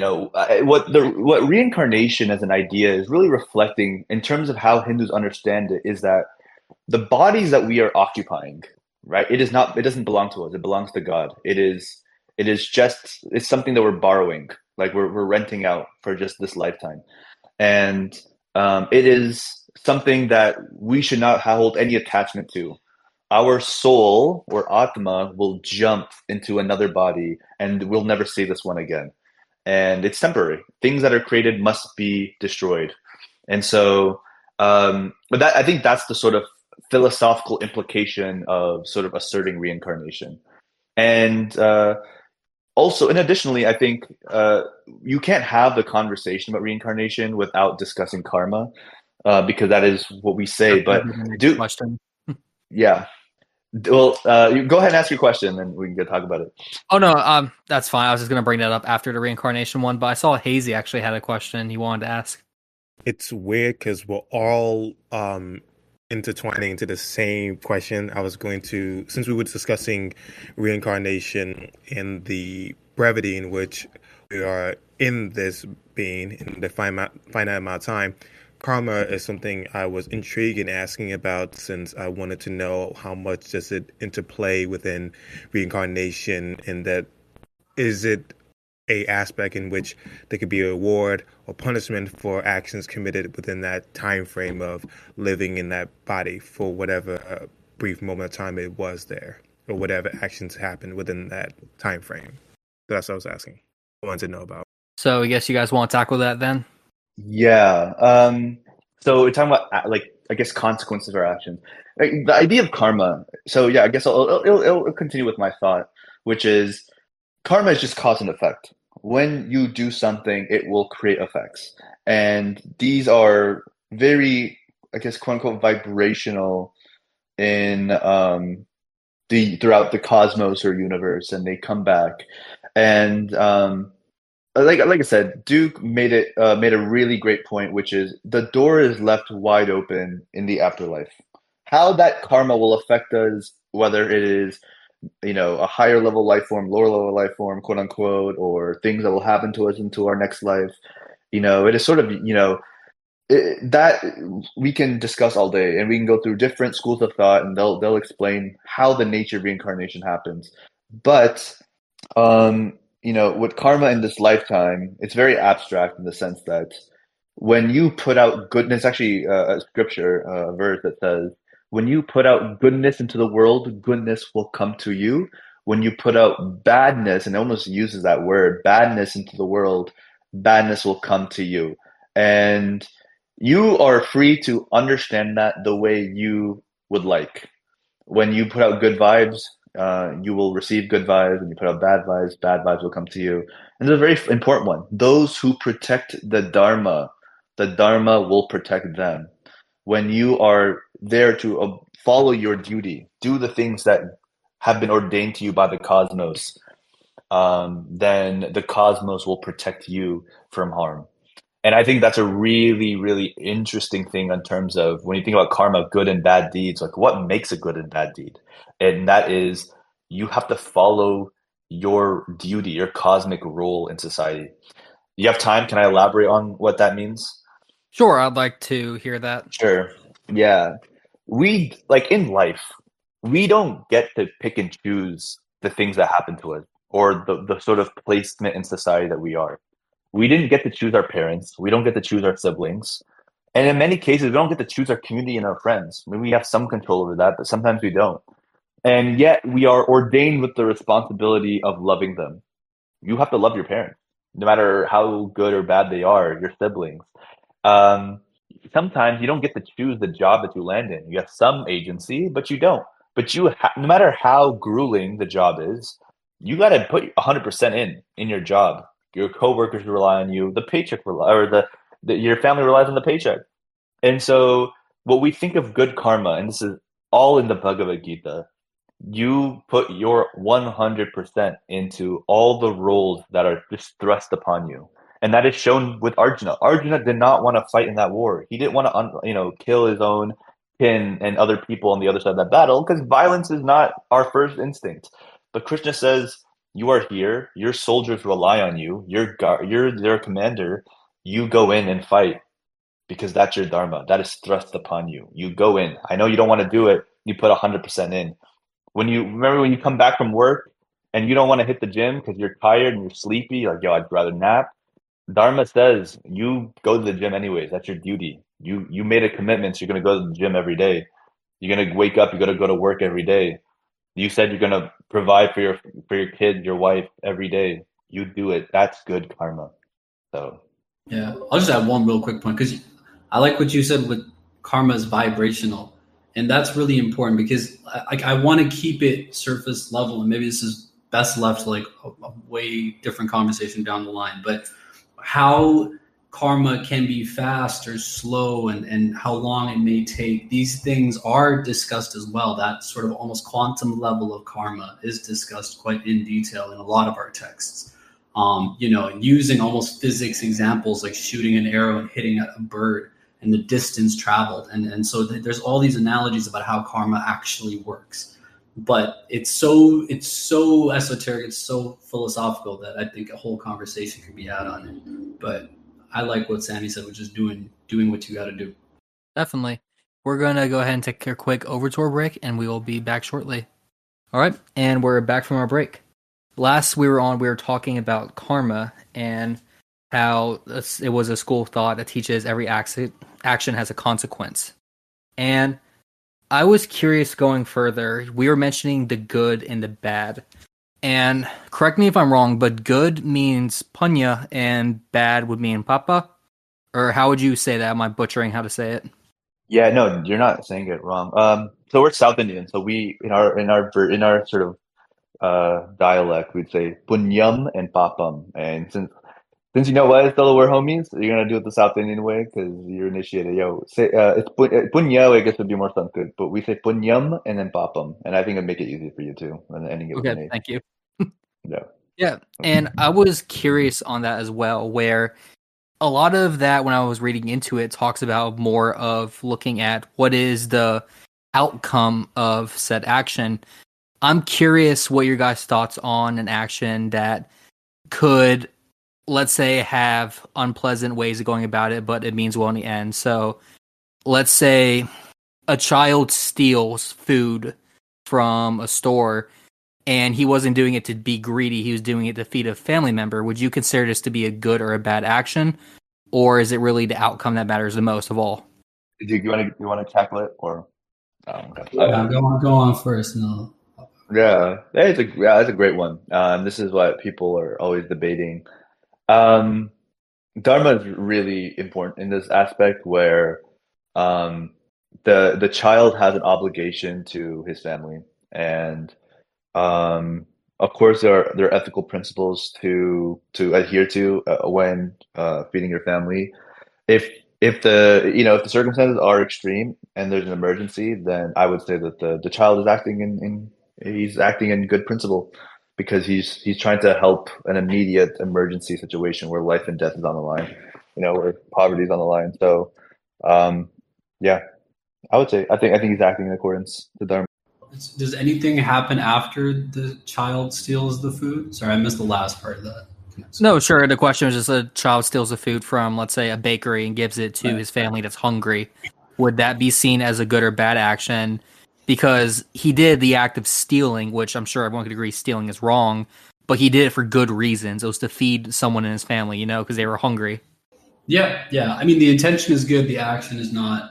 what reincarnation as an idea is really reflecting in terms of how Hindus understand it is that the bodies that we are occupying, right? It doesn't belong to us. It belongs to God. It's something that we're borrowing, like we're renting out for just this lifetime. And it is something that we should not hold any attachment to. Our soul or Atma will jump into another body and we'll never see this one again. and it's temporary. Things that are created must be destroyed. And so, but that, I think that's the sort of philosophical implication of sort of asserting reincarnation. And also, and additionally, I think you can't have the conversation about reincarnation without discussing karma, because that is what we say. But question. Yeah. Well, you go ahead and ask your question, and we can go talk about it. Oh no, that's fine. I was just gonna bring that up after the reincarnation one, but I saw Hazy actually had a question he wanted to ask. It's weird because we're all intertwining into the same question. I was going to, since we were discussing reincarnation and the brevity in which we are in this being in the finite amount of time, karma is something I was intrigued in asking about, since I wanted to know how much does it interplay within reincarnation, and that is it a aspect in which there could be a reward or punishment for actions committed within that time frame of living in that body for whatever brief moment of time it was there, or whatever actions happened within that time frame. So that's what I was asking. I wanted to know about. So I guess you guys want to tackle that then? Yeah. So we're talking about like, I guess, consequences of our actions. Like, the idea of karma. So yeah, I guess it'll continue with my thought, which is karma is just cause and effect. When you do something, it will create effects, and these are very, I guess, quote unquote, vibrational in the throughout the cosmos or universe, and they come back. And like I said, Duke made a really great point, which is the door is left wide open in the afterlife. How that karma will affect us, whether it is, a higher level life form, lower level life form, quote unquote, or things that will happen to us into our next life, it is sort of, that we can discuss all day, and we can go through different schools of thought, and they'll explain how the nature of reincarnation happens. But with karma in this lifetime, it's very abstract in the sense that when you put out goodness, actually a scripture, a verse that says, when you put out goodness into the world, goodness will come to you. When you put out badness, and it almost uses that word, badness into the world, badness will come to you. And you are free to understand that the way you would like. When you put out good vibes, you will receive good vibes. When you put out bad vibes will come to you. And there's a very important one. Those who protect the Dharma will protect them. When you are there to follow your duty, do the things that have been ordained to you by the cosmos, then the cosmos will protect you from harm. And I think that's a really, really interesting thing in terms of when you think about karma, good and bad deeds, like what makes a good and bad deed? And that is, you have to follow your duty, your cosmic role in society. You have time? Can I elaborate on what that means? Sure, I'd like to hear that. Sure. Yeah. We, like in life, we don't get to pick and choose the things that happen to us, or the sort of placement in society that we are. We didn't get to choose our parents. We don't get to choose our siblings. And in many cases, we don't get to choose our community and our friends. I mean, we have some control over that, but sometimes we don't. And yet we are ordained with the responsibility of loving them. You have to love your parents, no matter how good or bad they are, your siblings. Sometimes you don't get to choose the job that you land in. You have some agency, but you don't. But no matter how grueling the job is, you got to put 100% in your job. Your coworkers rely on you. The paycheck your family relies on the paycheck. And so what we think of good karma, and this is all in the Bhagavad Gita, you put your 100% into all the roles that are just thrust upon you. And that is shown with Arjuna. Arjuna did not want to fight in that war. He didn't want to, kill his own kin and other people on the other side of that battle, because violence is not our first instinct. But Krishna says, you are here. Your soldiers rely on you. You're their commander. You go in and fight because that's your dharma. That is thrust upon you. You go in. I know you don't want to do it. You put 100% in. When you come back from work and you don't want to hit the gym because you're tired and you're sleepy, like, yo, I'd rather nap. Dharma says you go to the gym anyways. That's your duty. You made a commitment, so you're going to go to the gym every day. You're going to wake up. You're going to go to work every day. You said you're going to provide for your kids, your wife every day. you do it. That's good karma. So Yeah, I'll just add one real quick point because I like what you said with karma is vibrational, and that's really important because I want to keep it surface level, and maybe this is best left to like a way different conversation down the line. But how karma can be fast or slow, and how long it may take, these things are discussed as well. That sort of almost quantum level of karma is discussed quite in detail in a lot of our texts. Using almost physics examples like shooting an arrow and hitting a bird and the distance traveled. And so there's all these analogies about how karma actually works. But it's so esoteric, it's so philosophical that I think a whole conversation could be had on it. But I like what Sammy said, which is doing what you got to do. Definitely. We're going to go ahead and take a quick overtour break, and we will be back shortly. All right, and we're back from our break. Last we were talking about karma and how it was a school of thought that teaches every action has a consequence. And I was curious going further. We were mentioning the good and the bad. And correct me if I'm wrong, but good means punya and bad would mean papa? Or how would you say that? Am I butchering how to say it? yeah, no, you're not saying it wrong. So we're South Indian. So we in our sort of dialect, we'd say punyam and papam. And since you know what, fellow we're homies, you're gonna do it the South Indian way because you're initiated. Yo, say it's punya. I guess would be more Sanskrit, but we say punyam and then papam, and I think it'd make it easy for you too. And any given Okay, day. thank you. Yeah. Yeah, and I was curious on that as well, where a lot of that, when I was reading into it, talks about more of looking at what is the outcome of said action. I'm curious what your guys' thoughts on an action that could, let's say, have unpleasant ways of going about it, but it means well in the end. So let's say a child steals food from a store and he wasn't doing it to be greedy, he was doing it to feed a family member. Would you consider this to be a good or a bad action? Or is it really the outcome that matters the most of all? Do you want to tackle it or? Okay. Yeah, go on first. No. Yeah, that's a great one. This is what people are always debating. Dharma is really important in this aspect where the child has an obligation to his family, and of course there are ethical principles to adhere to when feeding your family. If the circumstances are extreme and there's an emergency, then I would say that the child is acting in good principle because he's trying to help an immediate emergency situation where life and death is on the line, where poverty is on the line. So, yeah, I would say I think he's acting in accordance to Dharma. Does anything happen after the child steals the food? Sorry, I missed the last part of that. No, sure. The question was just a child steals the food from, let's say, a bakery and gives it to his family that's hungry. Would that be seen as a good or bad action? Because he did the act of stealing, which I'm sure everyone could agree stealing is wrong, but he did it for good reasons. It was to feed someone in his family, because they were hungry. Yeah. I mean, the intention is good. The action is not.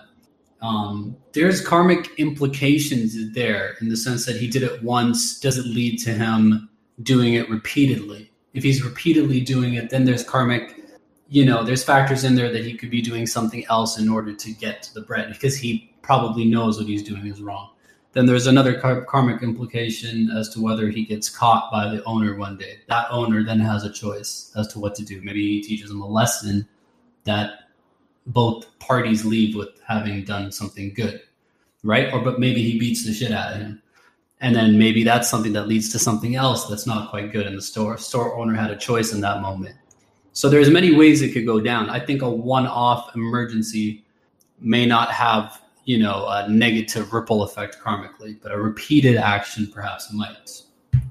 There's karmic implications there in the sense that he did it once. Does it lead to him doing it repeatedly? If he's repeatedly doing it, then there's karmic, there's factors in there that he could be doing something else in order to get to the bread because he probably knows what he's doing is wrong. Then there's another karmic implication as to whether he gets caught by the owner one day. That owner then has a choice as to what to do. Maybe he teaches him a lesson that both parties leave with having done something good, right? But maybe he beats the shit out of him. And then maybe that's something that leads to something else that's not quite good in the store. Store owner had a choice in that moment. So there's many ways it could go down. I think a one-off emergency may not have, a negative ripple effect karmically, but a repeated action perhaps might.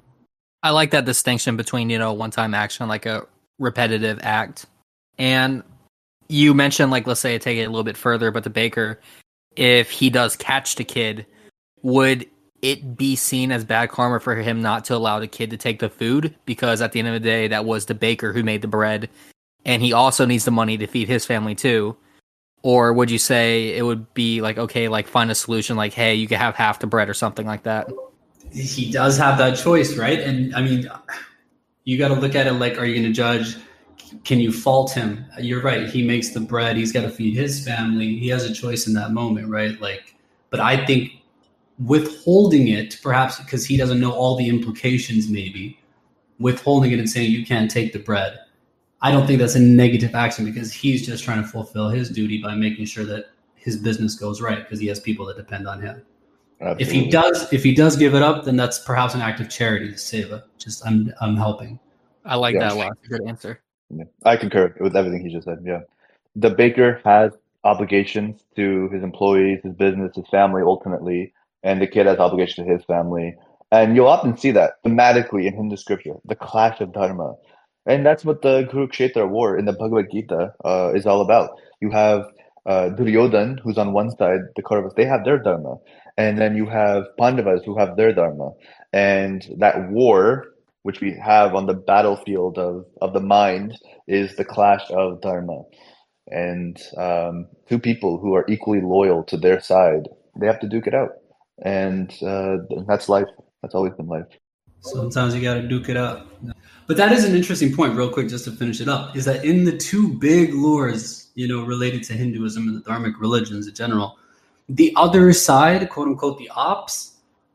I like that distinction between, one-time action, like a repetitive act. And you mentioned, like, let's say I take it a little bit further, but the baker, if he does catch the kid, would it be seen as bad karma for him not to allow the kid to take the food? Because at the end of the day, that was the baker who made the bread, and he also needs the money to feed his family too. Or would you say it would be like, okay, like find a solution, like, hey, you can have half the bread or something like that? He does have that choice, right? And I mean, you got to look at it like, are you going to judge? Can you fault him? You're right. He makes the bread. He's got to feed his family. He has a choice in that moment, right? Like, but I think withholding it, perhaps because he doesn't know all the implications, maybe withholding it and saying you can't take the bread, I don't think that's a negative action because he's just trying to fulfill his duty by making sure that his business goes right because he has people that depend on him. Absolutely. If he does give it up, then that's perhaps an act of charity to save it. Just I'm helping. I like that a lot. Good answer. Yeah. I concur with everything he just said. Yeah. The baker has obligations to his employees, his business, his family ultimately, and the kid has obligation to his family. And you'll often see that thematically in Hindu scripture, the clash of dharma. And that's what the Kurukshetra war in the Bhagavad Gita is all about. You have Duryodhan, who's on one side, the Kauravas, they have their dharma. And then you have Pandavas who have their dharma. And that war, which we have on the battlefield of the mind, is the clash of dharma. And two people who are equally loyal to their side, they have to duke it out. And that's life. That's always been life. Sometimes you got to duke it up. But that is an interesting point, real quick, just to finish it up, is that in the two big lures, related to Hinduism and the Dharmic religions in general, the other side, quote unquote, the ops,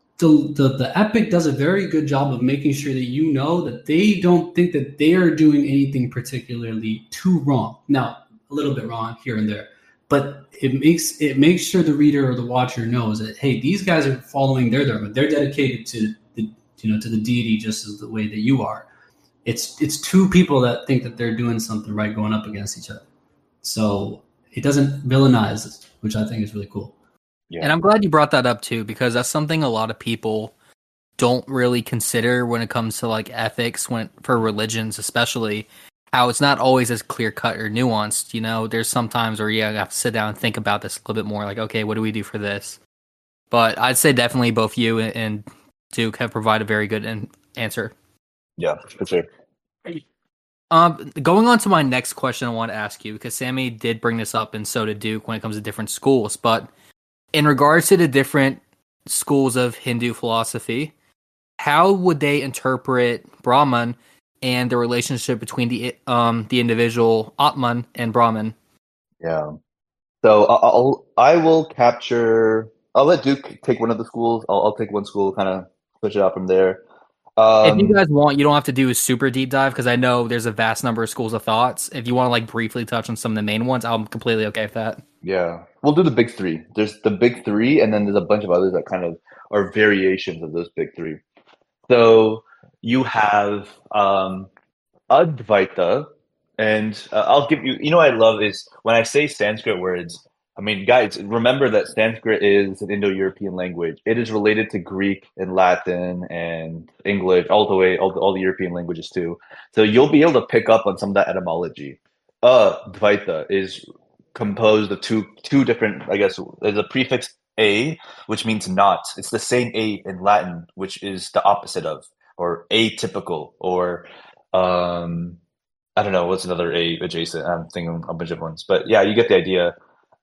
the epic does a very good job of making sure that that they don't think that they are doing anything particularly too wrong. Now, a little bit wrong here and there, but it makes sure the reader or the watcher knows that, hey, these guys are following their dharma. They're dedicated to the deity just as the way that you are. It's two people that think that they're doing something right going up against each other. So it doesn't villainize, which I think is really cool. Yeah. And I'm glad you brought that up too, because that's something a lot of people don't really consider when it comes to like ethics, for religions especially, how it's not always as clear cut or nuanced. There's sometimes where you have to sit down and think about this a little bit more, like, okay, what do we do for this? But I'd say definitely both you and Duke have provided a very good answer. Yeah, for sure. Going on to my next question I want to ask you, because Sammy did bring this up and so did Duke when it comes to different schools, but in regards to the different schools of Hindu philosophy, how would they interpret Brahman and the relationship between the individual Atman and Brahman? Yeah. So I'll let Duke take one of the schools. I'll take one school, kind of push it out from there. If you guys want, you don't have to do a super deep dive because I know there's a vast number of schools of thoughts. If you want to like briefly touch on some of the main ones, I'm completely okay with that. Yeah, we'll do the big three. There's the big three, and then there's a bunch of others that kind of are variations of those big three. So you have Advaita, and I'll give you. What I love is when I say Sanskrit words. I mean, guys, remember that Sanskrit is an Indo-European language. It is related to Greek and Latin and English, all the European languages too. So you'll be able to pick up on some of that etymology. Dvaita is composed of two different, I guess, there's a prefix a, which means not. It's the same a in Latin, which is the opposite of, or atypical, or I don't know, what's another a adjacent? I'm thinking a bunch of ones, but yeah, you get the idea.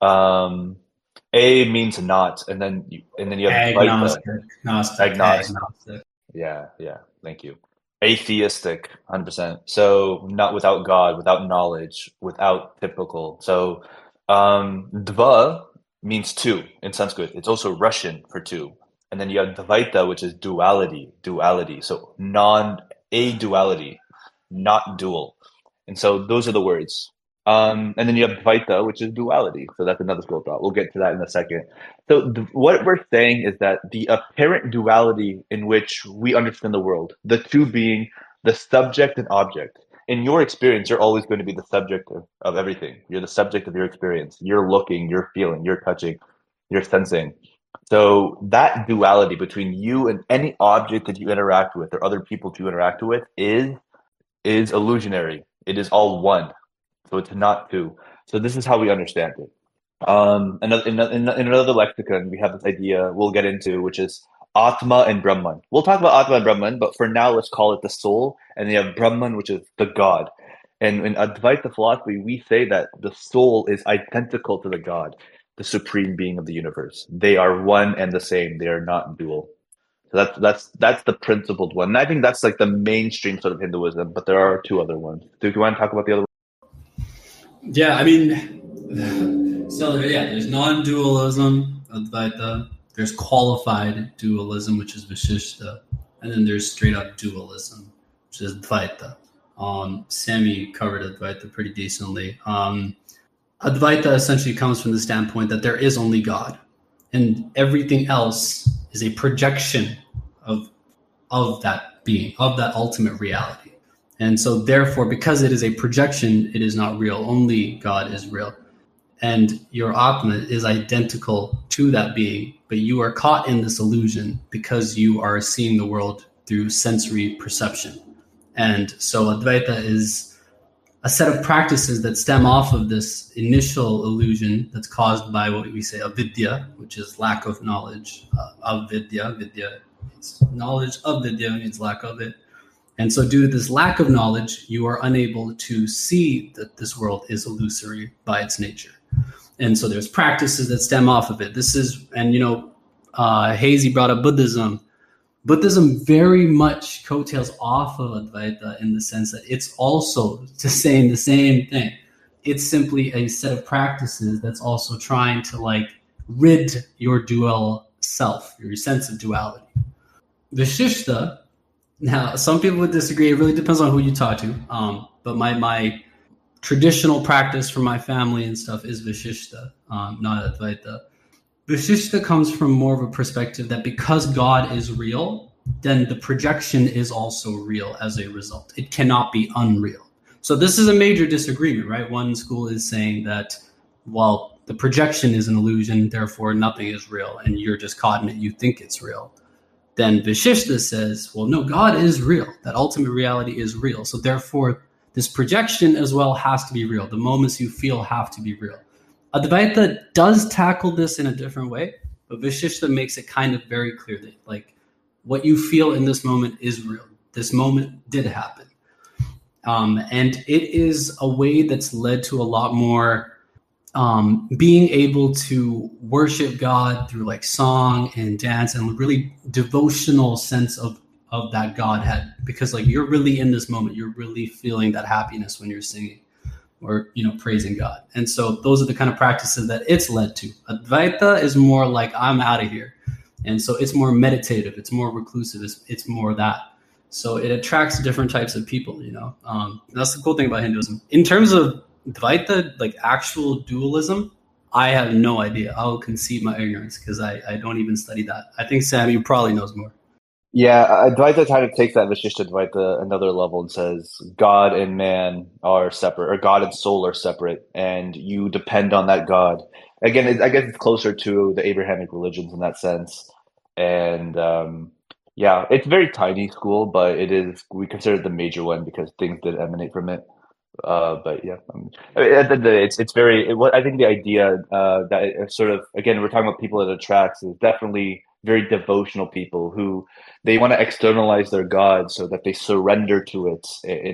A means not, and then you have agnostic. Yeah. Thank you. Atheistic, 100%. So not without God, without knowledge, without typical. So dva means two in Sanskrit. It's also Russian for two. And then you have dvaita, which is duality. So a-duality, not dual. And so those are the words. And then you have Dvaita, which is duality. So that's another school of thought. We'll get to that in a second. So what we're saying is that the apparent duality in which we understand the world, the two being the subject and object. In your experience, you're always going to be the subject of everything. You're the subject of your experience. You're looking, you're feeling, you're touching, you're sensing. So that duality between you and any object that you interact with or other people you interact with is illusionary. It is all one. So it's not two. So this is how we understand it. In another lexicon, we have this idea we'll get into, which is Atma and Brahman. We'll talk about Atma and Brahman, but for now, let's call it the soul. And then you have Brahman, which is the God. And in Advaita philosophy, we say that the soul is identical to the God, the supreme being of the universe. They are one and the same. They are not dual. So that's the principled one. And I think that's like the mainstream sort of Hinduism, but there are two other ones. Do you want to talk about the other one? Yeah, I mean, so there's non-dualism, Advaita. There's qualified dualism, which is Vishishta, and then there's straight up dualism, which is Advaita. Sammy covered Advaita pretty decently. Advaita essentially comes from the standpoint that there is only God, and everything else is a projection of that being, of that ultimate reality. And so therefore, because it is a projection, it is not real. Only God is real. And your Atma is identical to that being, but you are caught in this illusion because you are seeing the world through sensory perception. And so Advaita is a set of practices that stem off of this initial illusion that's caused by what we say avidya, which is lack of knowledge of vidya. Vidya means knowledge of vidya means lack of it. And so due to this lack of knowledge, you are unable to see that this world is illusory by its nature. And so there's practices that stem off of it. This is, and Hazy brought up Buddhism. Buddhism very much coattails off of Advaita in the sense that it's also saying the same thing. It's simply a set of practices that's also trying to rid your dual self, your sense of duality. Vishishta, now some people would disagree. It really depends on who you talk to. But my traditional practice for my family and stuff is Vishishta, not Advaita. Vishishta comes from more of a perspective that because God is real, then the projection is also real as a result. It cannot be unreal. So this is a major disagreement, right? One school is saying that, well, the projection is an illusion, therefore nothing is real, and you're just caught in it, you think it's real. Then Vishishta says, well, no, God is real. That ultimate reality is real. So therefore, this projection as well has to be real. The moments you feel have to be real. Advaita does tackle this in a different way, but Vishishta makes it kind of very clear that what you feel in this moment is real. This moment did happen. And it is a way that's led to a lot more being able to worship God through song and dance and really devotional sense of that Godhead, because you're really in this moment. You're really feeling that happiness when you're singing or praising God. And so those are the kind of practices that it's led to. Advaita is more I'm out of here. And so it's more meditative, it's more reclusive, it's more that. So it attracts different types of people, That's the cool thing about Hinduism. In terms of Dvaita, actual dualism, I have no idea. I'll concede my ignorance because I don't even study that. I think Sammy probably knows more. Yeah, Advaita kind of takes that Vishishta Advaita another level and says God and man are separate, or God and soul are separate, and you depend on that God. Again, I guess it's closer to the Abrahamic religions in that sense. And it's a very tiny school, but we consider it the major one because things did emanate from it. But yeah, it's very. I think the idea that it sort of, again, we're talking about people it attracts is definitely very devotional people who they want to externalize their God so that they surrender to it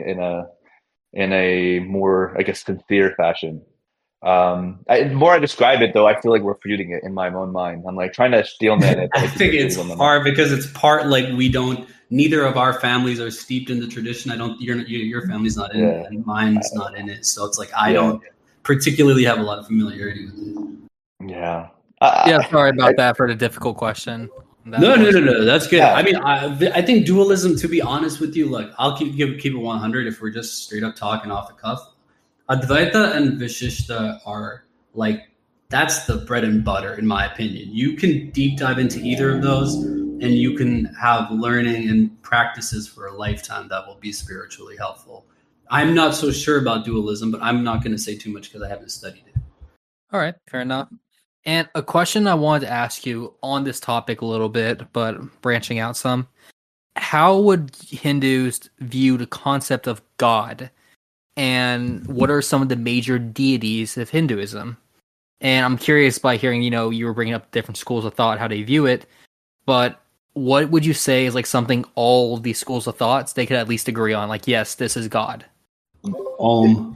in a more, I guess, sincere fashion. The more I describe it, though, I feel like we're refuting it in my own mind. I'm trying to steelman it. I think it's hard because it's part we don't. Neither of our families are steeped in the tradition. Your family's not in it, and mine's not in it. So it's I don't particularly have a lot of familiarity with it. Yeah. Sorry about that for the difficult question. No. That's good. Yeah. I mean, I think dualism, to be honest with you, I'll keep it 100 if we're just straight up talking off the cuff. Advaita and Vishishta are that's the bread and butter, in my opinion. You can deep dive into either of those, and you can have learning and practices for a lifetime that will be spiritually helpful. I'm not so sure about dualism, but I'm not going to say too much because I haven't studied it. All right, fair enough. And a question I wanted to ask you on this topic a little bit, but branching out some. How would Hindus view the concept of God? And what are some of the major deities of Hinduism? And I'm curious by hearing, you were bringing up different schools of thought, how they view it. But what would you say is something all of these schools of thoughts they could at least agree on? Yes, this is God. Om.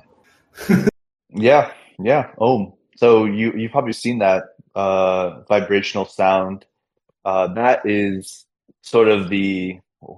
Yeah. Om. So you've probably seen that vibrational sound. That is sort of the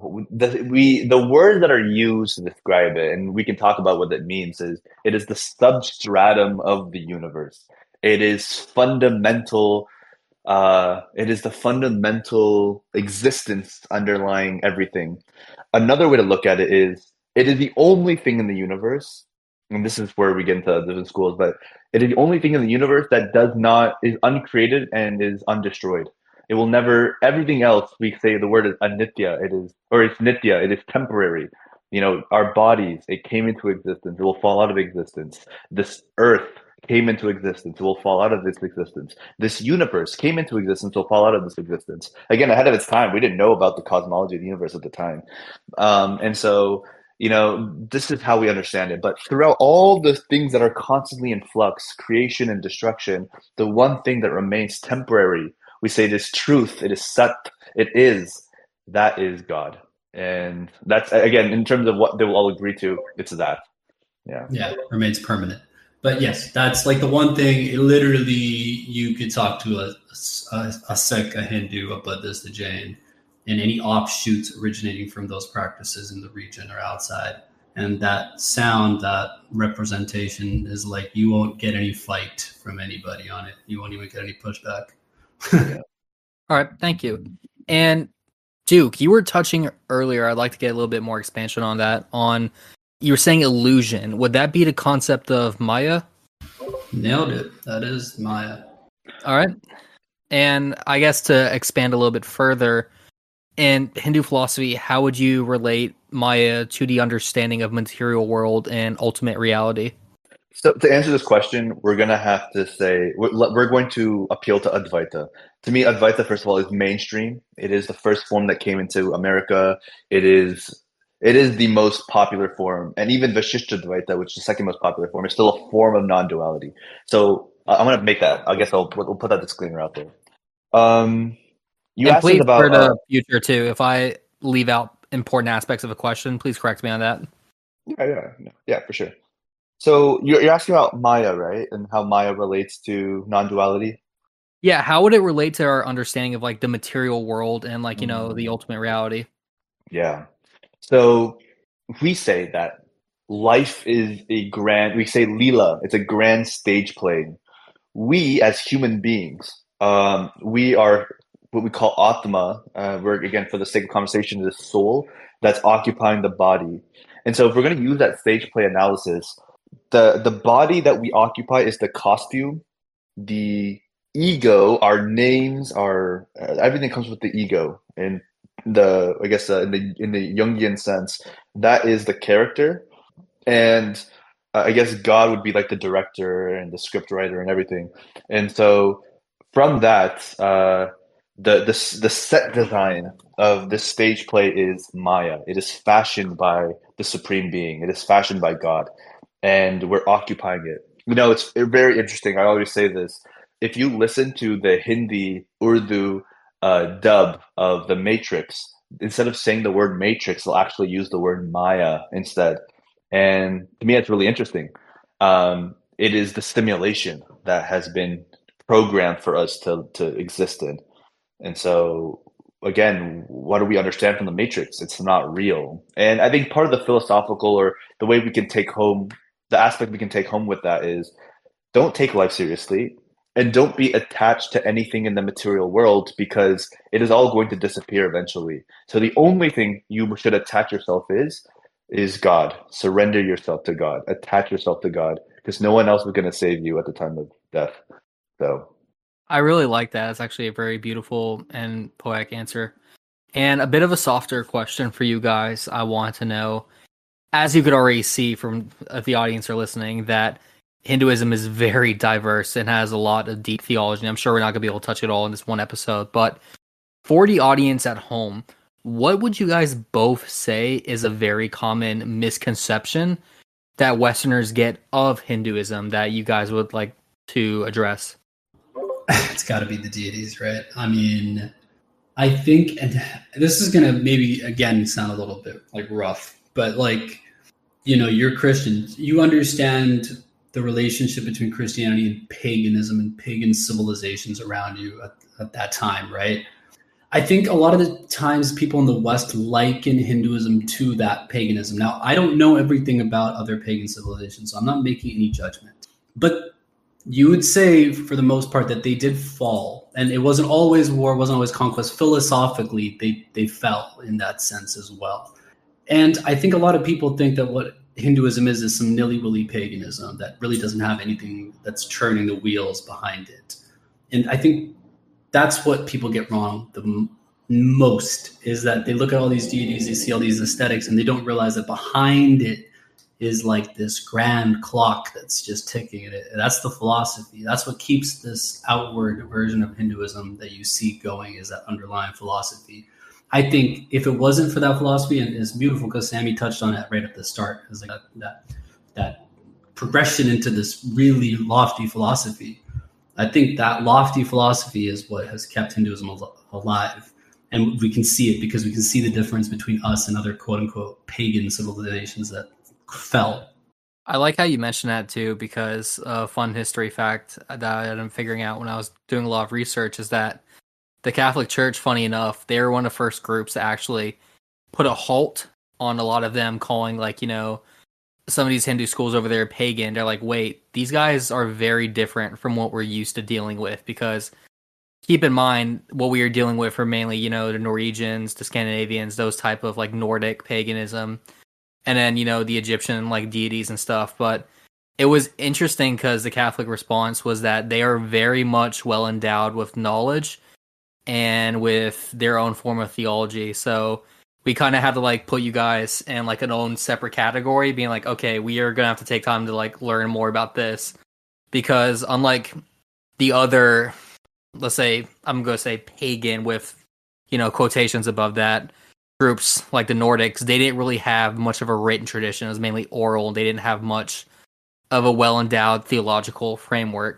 words that are used to describe it, and we can talk about what that means. Is it is the substratum of the universe. It is fundamental. It is the fundamental existence underlying everything. Another way to look at it is the only thing in the universe, and this is where we get into different schools, but it is the only thing in the universe that is uncreated and is undestroyed. It will never, everything else, we say the word is anitya, it's nitya, it is temporary. Our bodies, it came into existence, it will fall out of existence. This earth came into existence, it will fall out of its existence. This universe came into existence, it will fall out of this existence. Again, ahead of its time, we didn't know about the cosmology of the universe at the time. And so, this is how we understand it. But throughout all the things that are constantly in flux, creation and destruction, the one thing that remains temporary, we say this truth, it is sat, that is God. And that's, again, in terms of what they will all agree to, it's that. Yeah. Yeah, remains permanent. But yes, that's like the one thing, literally, you could talk to a Sikh, a Hindu, a Buddhist, a Jain, and any offshoots originating from those practices in the region or outside. And that sound, that representation is like, you won't get any fight from anybody on it. You won't even get any pushback. Yeah. All right, thank you. And Duke, you were touching earlier, I'd like to get a little bit more expansion on that. You were saying illusion. Would that be the concept of Maya? Nailed it. That is Maya. All right. And I guess to expand a little bit further, in Hindu philosophy, how would you relate Maya to the understanding of material world and ultimate reality? So to answer this question, we're going to have to say, we're going to appeal to Advaita. To me, Advaita, first of all, is mainstream. It is the first form that came into America. It is the most popular form. And even Vasishtadvaita, which is the second most popular form, is still a form of non-duality. So I'm going to make that, I guess we'll put that disclaimer out there. You and asked please, us about for the future too, if I leave out important aspects of a question, please correct me on that. Yeah, for sure. So you're asking about Maya, right? And how Maya relates to non-duality? Yeah, how would it relate to our understanding of like the material world and like, the ultimate reality? Yeah. So we say that life is we say Leela, it's a grand stage play. We as human beings, we are what we call Atma. We're, again, for the sake of conversation, the soul that's occupying the body. And so if we're going to use that stage play analysis, the body that we occupy is the costume. The ego, our names, everything comes with the ego. And in the Jungian sense, that is the character. And I guess God would be like the director and the script writer and everything. And so from that, the set design of this stage play is Maya. It is fashioned by the Supreme Being. It is fashioned by God. And we're occupying it. It's very interesting. I always say this. If you listen to the Hindi, Urdu dub of The Matrix, instead of saying the word Matrix, they'll actually use the word Maya instead. And to me, it's really interesting. It is the simulation that has been programmed for us to exist in. And so, again, what do we understand from the Matrix? It's not real. And I think part of the philosophical, or the way we can take home, the aspect we can take home with that is, don't take life seriously and don't be attached to anything in the material world, because it is all going to disappear eventually. So the only thing you should attach yourself is God. Surrender yourself to God. Attach yourself to God, because no one else is going to save you at the time of death. So I really like that. It's actually a very beautiful and poetic answer. And a bit of a softer question for you guys. I want to know, as you could already see from the audience are listening, that Hinduism is very diverse and has a lot of deep theology. I'm sure we're not going to be able to touch it all in this one episode, but for the audience at home, what would you guys both say is a very common misconception that Westerners get of Hinduism that you guys would like to address? It's got to be the deities, right? I mean, I think, and this is going to maybe, again, sound a little bit like rough, but like, you're Christians. You understand the relationship between Christianity and paganism and pagan civilizations around you at that time, right? I think a lot of the times people in the West liken Hinduism to that paganism. Now, I don't know everything about other pagan civilizations, so I'm not making any judgment. But you would say, for the most part, that they did fall, and it wasn't always war, wasn't always conquest. Philosophically, they fell in that sense as well. And I think a lot of people think that what Hinduism is some nilly-willy paganism that really doesn't have anything that's churning the wheels behind it. And I think that's what people get wrong the most, is that they look at all these deities, they see all these aesthetics, and they don't realize that behind it is like this grand clock that's just ticking. That's the philosophy. That's what keeps this outward version of Hinduism that you see going, is that underlying philosophy. I think if it wasn't for that philosophy, and it's beautiful because Sammy touched on it right at the start, is like that progression into this really lofty philosophy. I think that lofty philosophy is what has kept Hinduism alive. And we can see it because we can see the difference between us and other quote unquote pagan civilizations that fell. I like how you mentioned that too, because a fun history fact that I'm figuring out when I was doing a lot of research is that the Catholic Church, funny enough, they were one of the first groups to actually put a halt on a lot of them calling, like, you know, some of these Hindu schools over there pagan. They're like, wait, these guys are very different from what we're used to dealing with, because keep in mind what we are dealing with are mainly, you know, the Norwegians, the Scandinavians, those type of like Nordic paganism, and then, you know, the Egyptian like deities and stuff. But it was interesting because the Catholic response was that they are very much well endowed with knowledge and with their own form of theology. So we kind of had to like put you guys in like an own separate category, being like, okay, we are going to have to take time to like learn more about this, because unlike the other, let's say, I'm going to say pagan with, you know, quotations above that, groups like the Nordics, they didn't really have much of a written tradition. It was mainly oral. They didn't have much of a well-endowed theological framework.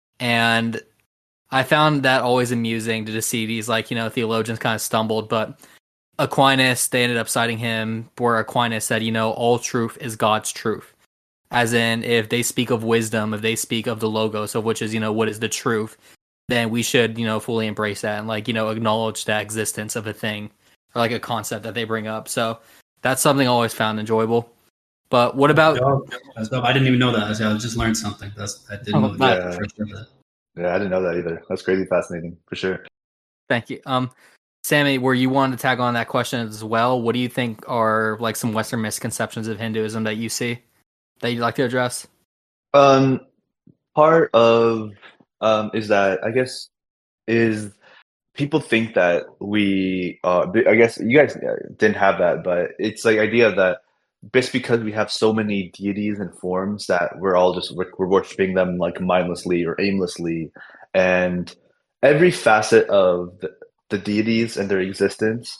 And I found that always amusing to just see these, like, you know, theologians kind of stumbled. But Aquinas, they ended up citing him, where Aquinas said, you know, all truth is God's truth. As in, if they speak of wisdom, if they speak of the logos, of which is, you know, what is the truth, then we should, you know, fully embrace that and, like, you know, acknowledge the existence of a thing or like a concept that they bring up. So that's something I always found enjoyable. But what about? That's dope. I didn't even know that. I just learned something. I didn't know that. Yeah, I didn't know that either. That's crazy fascinating, for sure. Thank you. Sammy, were you wanting to tag on that question as well? What do you think are like some Western misconceptions of Hinduism that you see that you'd like to address? Part of is that, I guess, is people think that we I guess you guys didn't have that, but it's like idea that just because we have so many deities and forms that we're worshiping them like mindlessly or aimlessly, and every facet of the deities and their existence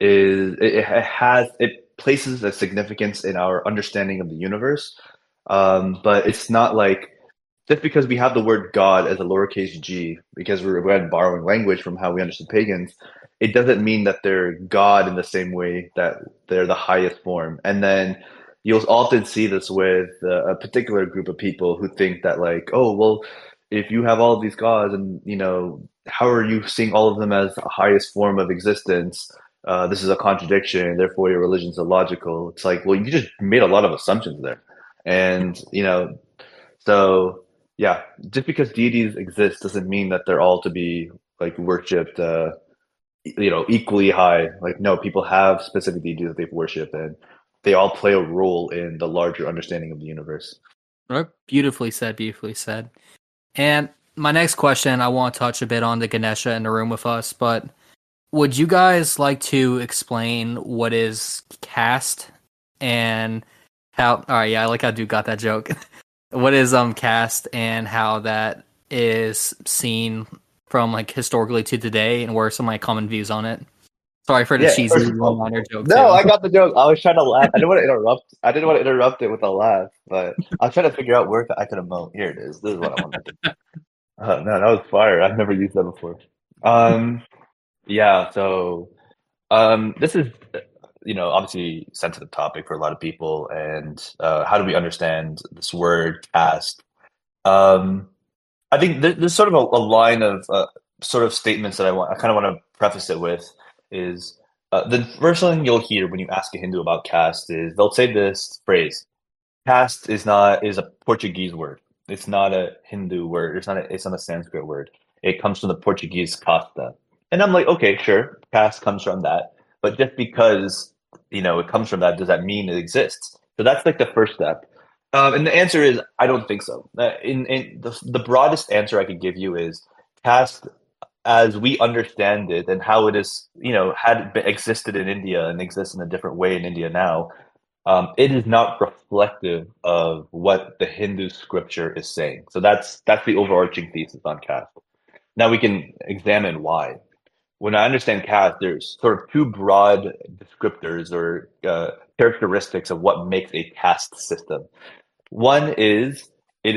it places a significance in our understanding of the universe, but it's not like just because we have the word God as a lowercase g, because we're borrowing language from how we understood pagans, it doesn't mean that they're God in the same way that they're the highest form. And then you'll often see this with a particular group of people who think that, like, oh, well, if you have all of these gods and, you know, how are you seeing all of them as the highest form of existence? This is a contradiction, therefore your religion's illogical. It's like, well, you just made a lot of assumptions there. And, you know, so yeah, just because deities exist doesn't mean that they're all to be like worshipped, you know, equally high. Like, no, people have specific deities that they've worshipped, and they all play a role in the larger understanding of the universe. Beautifully said, beautifully said. And my next question, I want to touch a bit on the Ganesha in the room with us, but would you guys like to explain what is caste and how? All right, yeah, I like how Duke got that joke. What is caste and how that is seen from like historically to today, and what are some of my common views on it? Sorry for the cheesy one-liner joke. No, I got the joke. I was trying to laugh. I didn't want to interrupt it with a laugh, but I was trying to figure out where I could emote. Here it is. This is what I wanted to do. No, that was fire. I've never used that before. Yeah. So, this is, you know, obviously sensitive topic for a lot of people, and how do we understand this word caste? I think there's sort of a line of sort of statements that I kind of want to preface it with is the first thing you'll hear when you ask a Hindu about caste is they'll say this phrase: "Caste is a Portuguese word. It's not a Hindu word. It's not a Sanskrit word. It comes from the Portuguese casta." And I'm like, okay, sure, caste comes from that, but just because it comes from that, does that mean it exists? So that's like the first step. And the answer is, I don't think so. In the broadest answer I could give you is caste, as we understand it, and how it is, existed in India and exists in a different way in India now. It is not reflective of what the Hindu scripture is saying. So that's the overarching thesis on caste. Now we can examine why. When I understand caste, there's sort of two broad descriptors or characteristics of what makes a caste system. One is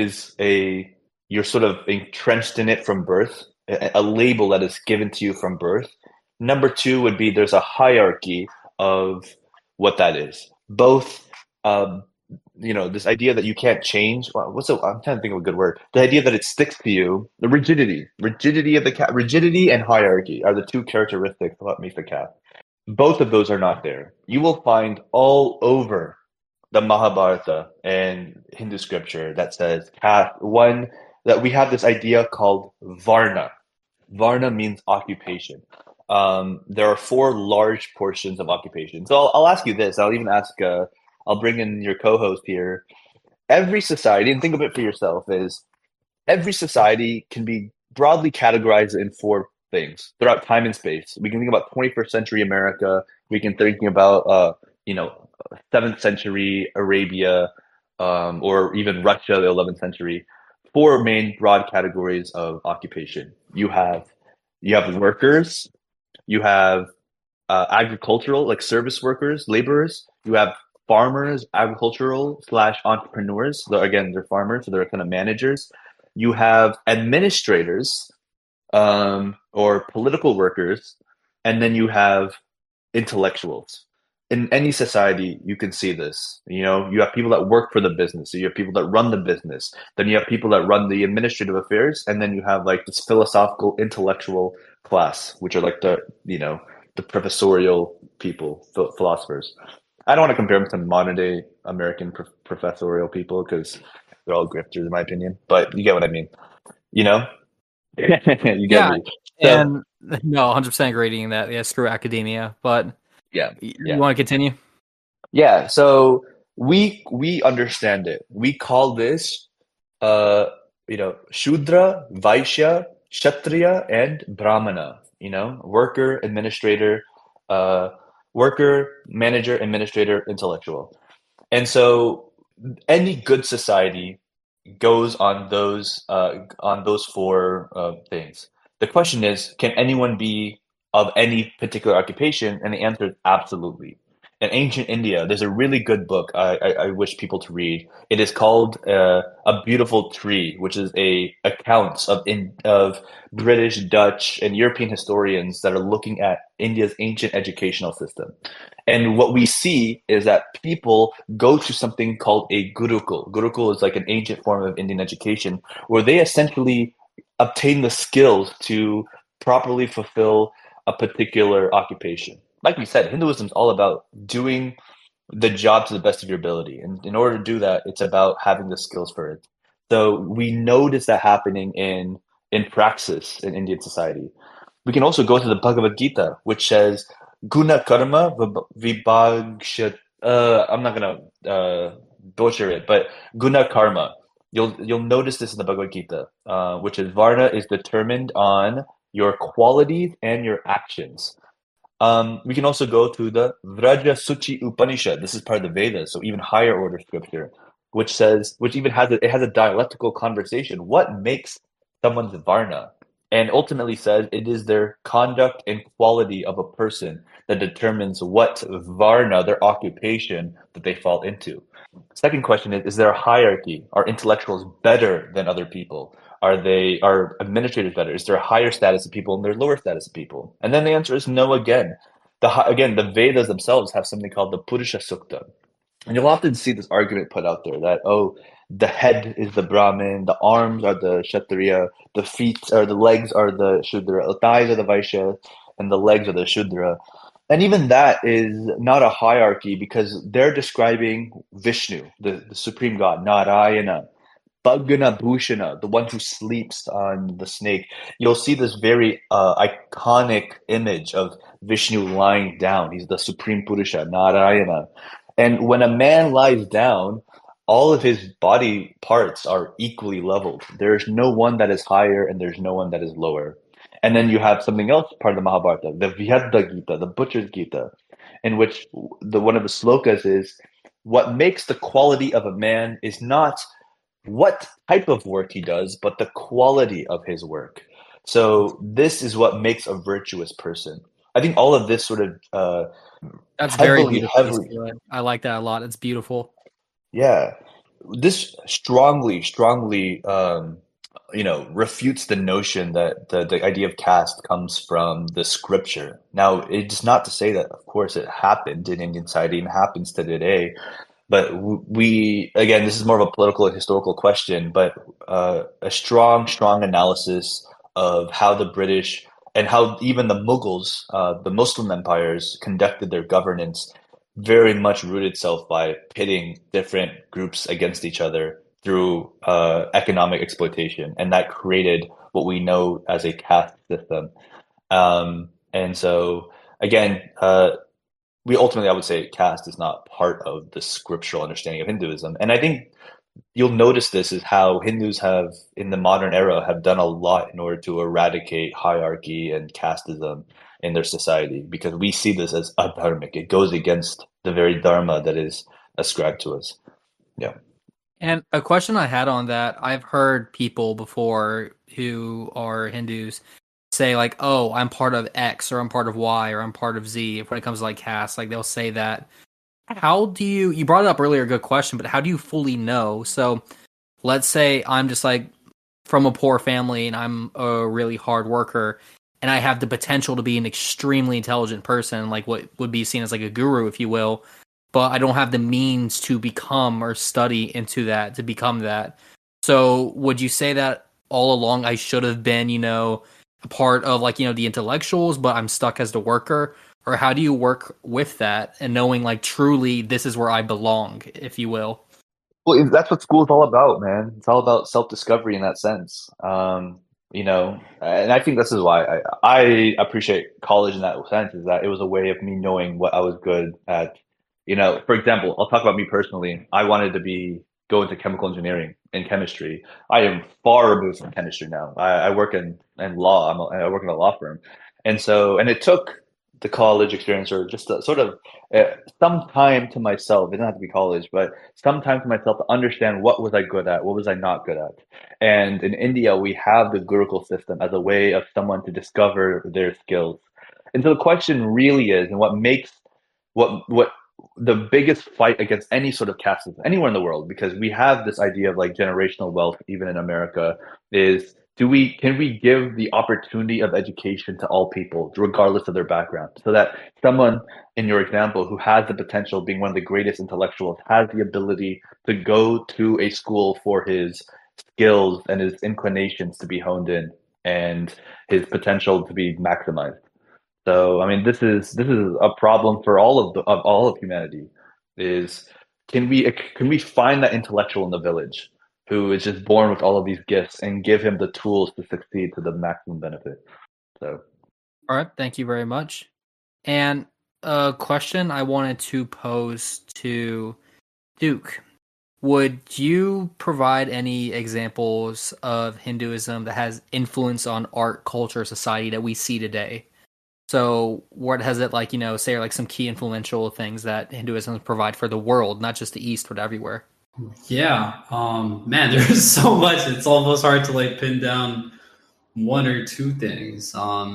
you're sort of entrenched in it from birth, a label that is given to you from birth. Number two would be there's a hierarchy of what that is. Both, this idea that you can't change. I'm trying to think of a good word. The idea that it sticks to you, the rigidity of the caste, rigidity and hierarchy are the two characteristics of what makes a caste. Both of those are not there. You will find all over the Mahabharata and Hindu scripture that says caste. One, that we have this idea called Varna. Varna means occupation. There are four large portions of occupation. So I'll ask you this. I'll even ask. I'll bring in your co-host here. Every society, and think of it for yourself, is every society can be broadly categorized in four things throughout time and space. We can think about 21st century America. We can think about 7th century Arabia, or even Russia, the 11th century. Four main broad categories of occupation. You have workers. You have agricultural, like service workers, laborers. You have farmers, agricultural / entrepreneurs. Again, they're farmers, so they're kind of managers. You have administrators, or political workers, and then you have intellectuals. In any society, you can see this. You have people that work for the business. So you have people that run the business. Then you have people that run the administrative affairs, and then you have like this philosophical, intellectual class, which are like the professorial people, philosophers. I don't want to compare them to modern day American professorial people because they're all grifters, in my opinion. But you get what I mean, you get me. So, and no, 100% agreeing that. Yeah, screw academia. But yeah. You want to continue? Yeah. So we understand it. We call this, Shudra, Vaishya, Kshatriya, and Brahmana. Worker, administrator, manager, administrator, intellectual. And so any good society goes on those four things. The question is, can anyone be of any particular occupation? And the answer is absolutely. In ancient India, there's a really good book I wish people to read. It is called A Beautiful Tree, which is accounts of British, Dutch, and European historians that are looking at India's ancient educational system. And what we see is that people go to something called a Gurukul. Gurukul is like an ancient form of Indian education where they essentially obtain the skills to properly fulfill a particular occupation. Like we said, Hinduism is all about doing the job to the best of your ability. And in order to do that, it's about having the skills for it. So we notice that happening in praxis in Indian society. We can also go to the Bhagavad Gita, which says, Guna karma vibhagshat. I'm not gonna butcher it, but guna karma. You'll notice this in the Bhagavad Gita, which is Varna is determined on your qualities and your actions. We can also go to the Vraja Suchi Upanishad. This is part of the Vedas, so even higher order scripture, which even has a dialectical conversation. What makes someone's Varna? And ultimately says it is their conduct and quality of a person that determines what Varna, their occupation, that they fall into. Second question is there a hierarchy? Are intellectuals better than other people? Are administrators better? Is there a higher status of people and there's lower status of people? And then the answer is no again. The Vedas themselves have something called the Purusha Sukta. And you'll often see this argument put out there that, the head is the Brahmin, the arms are the Kshatriya, the feet or the legs are the Shudra, the thighs are the Vaishya, and the legs are the Shudra. And even that is not a hierarchy because they're describing Vishnu, the supreme god, Narayana, Bhagana Bhushana, the one who sleeps on the snake. You'll see this very iconic image of Vishnu lying down. He's the supreme Purusha, Narayana. And when a man lies down, all of his body parts are equally leveled. There's no one that is higher and there's no one that is lower. And then you have something else part of the Mahabharata, the Vyadha Gita, the Butcher's Gita, in which one of the slokas is, what makes the quality of a man is not what type of work he does, but the quality of his work. So this is what makes a virtuous person. I think all of this sort of that's very beautiful. I like that a lot. It's beautiful. Yeah, this strongly refutes the notion that the idea of caste comes from the scripture. Now, it's not to say that, of course, it happened in Indian society and happens to today, but we, again, this is more of a political and historical question, but a strong analysis of how the British and how even the Mughals, the Muslim empires, conducted their governance very much rooted itself by pitting different groups against each other through economic exploitation, and that created what we know as a caste system. And so, again, we ultimately, I would say, caste is not part of the scriptural understanding of Hinduism. And I think you'll notice this is how Hindus have, in the modern era, have done a lot in order to eradicate hierarchy and casteism in their society, because we see this as adharmic. It goes against the very dharma that is ascribed to us. Yeah. And a question I had on that, I've heard people before who are Hindus say like, oh, I'm part of X, or I'm part of Y, or I'm part of Z. When it comes to like caste, like they'll say that. How do you brought it up earlier, good question, but how do you fully know? So let's say I'm just like from a poor family and I'm a really hard worker and I have the potential to be an extremely intelligent person, like what would be seen as like a guru, if you will, but I don't have the means to become or study into that, to become that. So would you say that all along I should have been, a part of like, the intellectuals, but I'm stuck as the worker? Or how do you work with that and knowing like truly this is where I belong, if you will? Well, that's what school is all about, man. It's all about self-discovery in that sense. And I think this is why I appreciate college in that sense, is that it was a way of me knowing what I was good at. For example, I'll talk about me personally. I wanted to go into chemical engineering and chemistry. I am far removed from chemistry now. I work in law. I work in a law firm. And it took the college experience, or just a, sort of some time to myself. It doesn't have to be college, but some time to myself to understand what was I good at, what was I not good at. And in India, we have the Gurukul system as a way of someone to discover their skills. And so the question really is, and what makes what the biggest fight against any sort of caste system anywhere in the world, because we have this idea of like generational wealth, even in America, is can we give the opportunity of education to all people, regardless of their background, so that someone, in your example, who has the potential of being one of the greatest intellectuals, has the ability to go to a school for his skills and his inclinations to be honed in and his potential to be maximized. So, I mean, this is a problem for all of humanity. Is can we find that intellectual in the village who is just born with all of these gifts and give him the tools to succeed to the maximum benefit? So, all right, thank you very much. And a question I wanted to pose to Duke: would you provide any examples of Hinduism that has influence on art, culture, society that we see today? So what has it like, say like some key influential things that Hinduism provide for the world, not just the East, but everywhere? Yeah. Man, there's so much. It's almost hard to like pin down one or two things.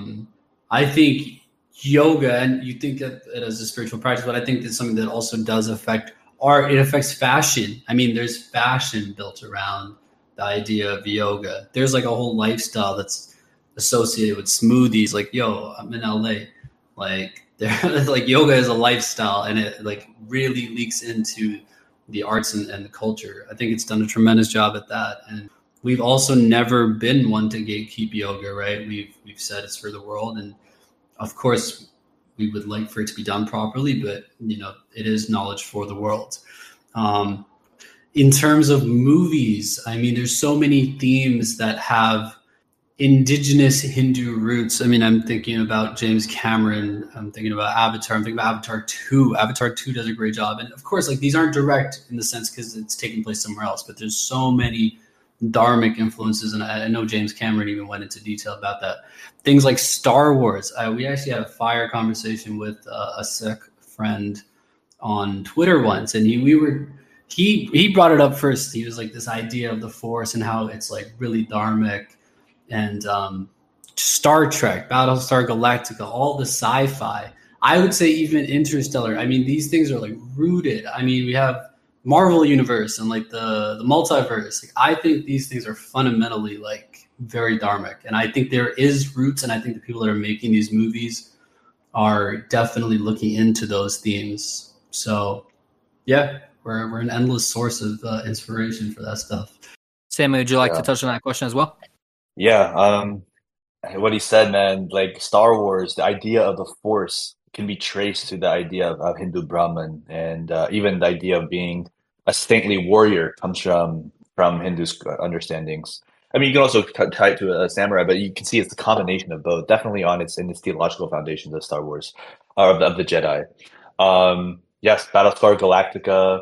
I think yoga, and you think that it is a spiritual practice, but I think it's something that also does affect art. It affects fashion. I mean, there's fashion built around the idea of yoga. There's like a whole lifestyle that's associated with smoothies. Like, yo, I'm in LA. Like, like yoga is a lifestyle, and it like really leaks into the arts and the culture. I think it's done a tremendous job at that. And we've also never been one to gatekeep yoga, right? We've said it's for the world, and of course we would like for it to be done properly, but it is knowledge for the world. In terms of movies, I mean, there's so many themes that have indigenous Hindu roots. I mean, I'm thinking about James Cameron. I'm thinking about Avatar. I'm thinking about Avatar 2. Avatar 2 does a great job. And of course, like, these aren't direct in the sense because it's taking place somewhere else, but there's so many dharmic influences. And I know James Cameron even went into detail about that. Things like Star Wars. We actually had a fire conversation with a Sikh friend on Twitter once, and he brought it up first. He was like, this idea of the Force and how it's like really dharmic. And Star Trek, Battlestar Galactica, all the sci-fi. I would say even Interstellar. I mean, these things are like rooted. I mean, we have Marvel Universe and like the multiverse. Like, I think these things are fundamentally like very dharmic. And I think there is roots, and I think the people that are making these movies are definitely looking into those themes. So yeah, we're an endless source of inspiration for that stuff. Sammy, would you like to touch on that question as well? Yeah, what he said, man, like Star Wars, the idea of the Force can be traced to the idea of Hindu Brahman, and even the idea of being a saintly warrior comes from Hindu understandings. I mean, you can also tie it to a samurai, but you can see it's a combination of both. Definitely in its theological foundations of Star Wars, of the Jedi. Yes, Battlestar Galactica.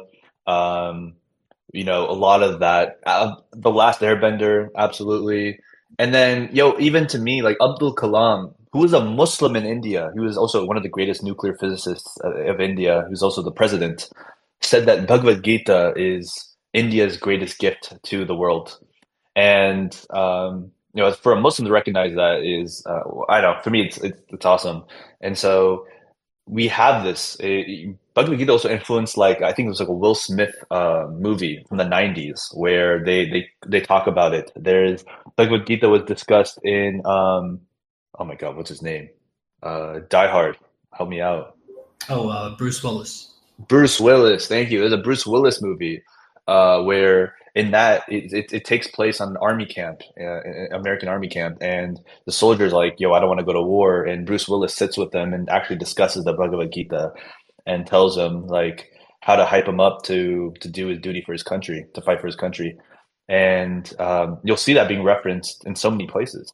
A lot of that. The Last Airbender, absolutely. And then, even to me, like Abdul Kalam, who was a Muslim in India, he was also one of the greatest nuclear physicists of India, who's also the president, said that Bhagavad Gita is India's greatest gift to the world. And for a Muslim to recognize that is, I don't know, for me, it's awesome. And so we have this. Bhagavad Gita also influenced, like, I think it was like a Will Smith movie from the 90s where they talk about it. There's Bhagavad Gita was discussed in oh my God, what's his name? Die Hard. Help me out. Bruce Willis. Bruce Willis, thank you. There's a Bruce Willis movie where in that it takes place on an army camp, American army camp, and the soldiers like, I don't want to go to war, and Bruce Willis sits with them and actually discusses the Bhagavad Gita and tells them like how to hype him up to do his duty for his country, to fight for his country. And you'll see that being referenced in so many places.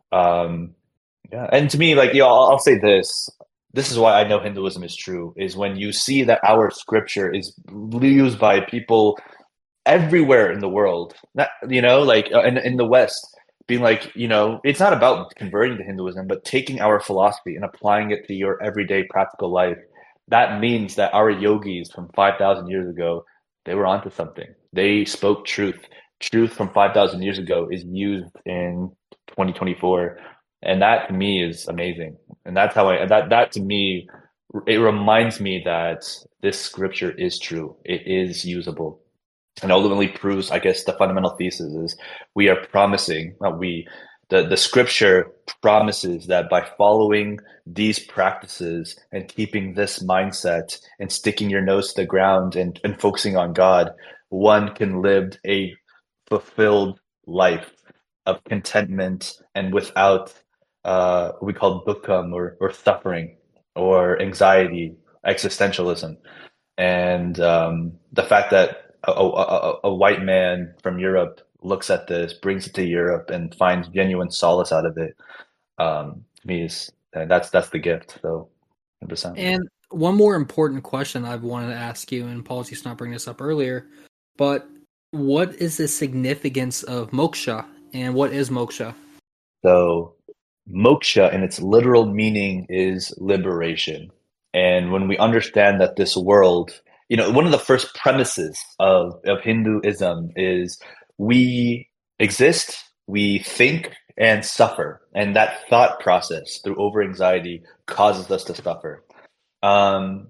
Yeah, and to me, like, I'll say this. This is why I know Hinduism is true, is when you see that our scripture is used by people everywhere in the world, not, like in the West, being like, it's not about converting to Hinduism, but taking our philosophy and applying it to your everyday practical life. That means that our yogis from 5,000 years ago, they were onto something. They spoke truth. Truth from 5,000 years ago is used in 2024. And that to me is amazing. And that's how that to me, it reminds me that this scripture is true. It is usable. And ultimately proves, I guess, the fundamental thesis is we are promising, the scripture promises that by following these practices and keeping this mindset and sticking your nose to the ground and focusing on God, one can live a fulfilled life of contentment and without what we call dukkha or suffering or anxiety, existentialism. And the fact that a white man from Europe looks at this, brings it to Europe, and finds genuine solace out of it, to me that's the gift. So, 100%. And one more important question I've wanted to ask you, and apologies for not bringing this up earlier, but what is the significance of moksha, and what is moksha? So, moksha in its literal meaning is liberation. And when we understand that this world, one of the first premises of Hinduism is we exist, we think, and suffer. And that thought process through over-anxiety causes us to suffer. And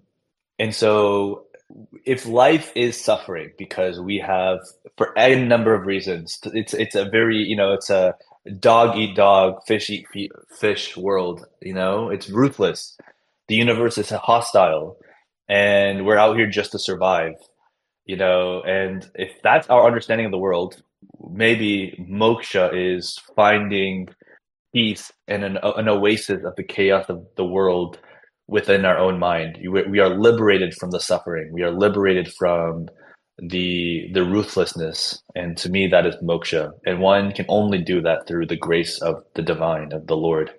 so if life is suffering because we have, for any number of reasons, it's a very, it's a dog eat dog, fish eat fish world, it's ruthless. The universe is hostile. And we're out here just to survive. And if that's our understanding of the world, maybe moksha is finding peace and an oasis of the chaos of the world within our own mind. We are liberated from the suffering. We are liberated from the ruthlessness, and to me, that is moksha. And one can only do that through the grace of the divine, of the Lord.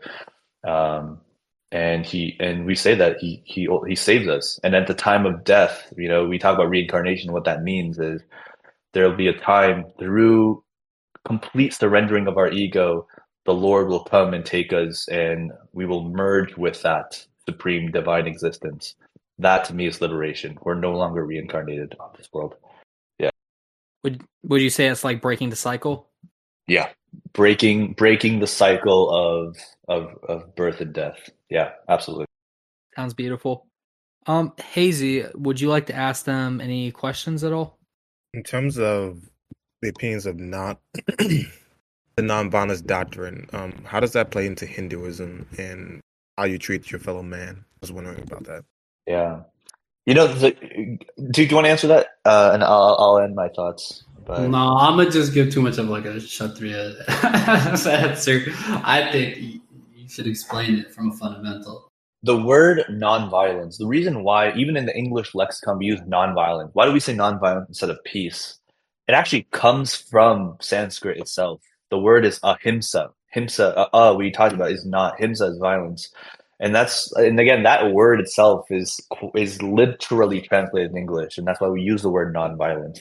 And we say that he saves us. And at the time of death, we talk about reincarnation. What that means is there will be a time through complete surrendering of our ego, the Lord will come and take us, and we will merge with that supreme divine existence. That to me is liberation. We're no longer reincarnated on this world. Yeah. Would you say it's like breaking the cycle? Yeah. Breaking the cycle of birth and death. Yeah, absolutely. Sounds beautiful. Hazy, would you like to ask them any questions at all? In terms of the opinions of not the non-violence doctrine, how does that play into Hinduism and how you treat your fellow man? I was wondering about that. Yeah. Do you want to answer that? And I'll end my thoughts. But... No, I'm gonna just give too much of like a Kshatriya answer. I think you should explain it from a fundamental. The word nonviolence, the reason why, even in the English lexicon, we use nonviolent. Why do we say nonviolent instead of peace? It actually comes from Sanskrit itself. The word is ahimsa. Himsa, we talked about, is not. Himsa is violence. And again, that word itself is literally translated in English, and that's why we use the word nonviolent.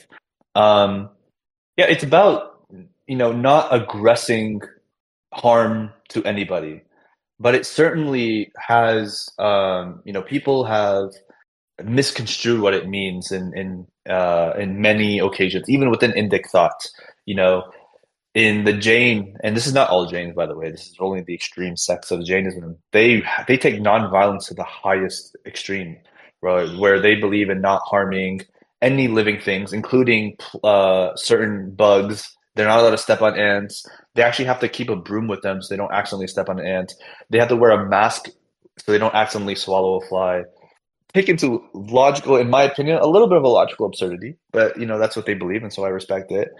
Yeah, it's about, not aggressing harm to anybody. But it certainly has, people have misconstrued what it means in many occasions, even within Indic thought. In the Jain, and this is not all Jains, by the way, this is only the extreme sects of Jainism. They take nonviolence to the highest extreme, right? Where they believe in not harming any living things, including certain bugs. They're not allowed to step on ants. They actually have to keep a broom with them so they don't accidentally step on an ant. They have to wear a mask so they don't accidentally swallow a fly. Taken to logical, in my opinion, a little bit of a logical absurdity, but that's what they believe, and so I respect it.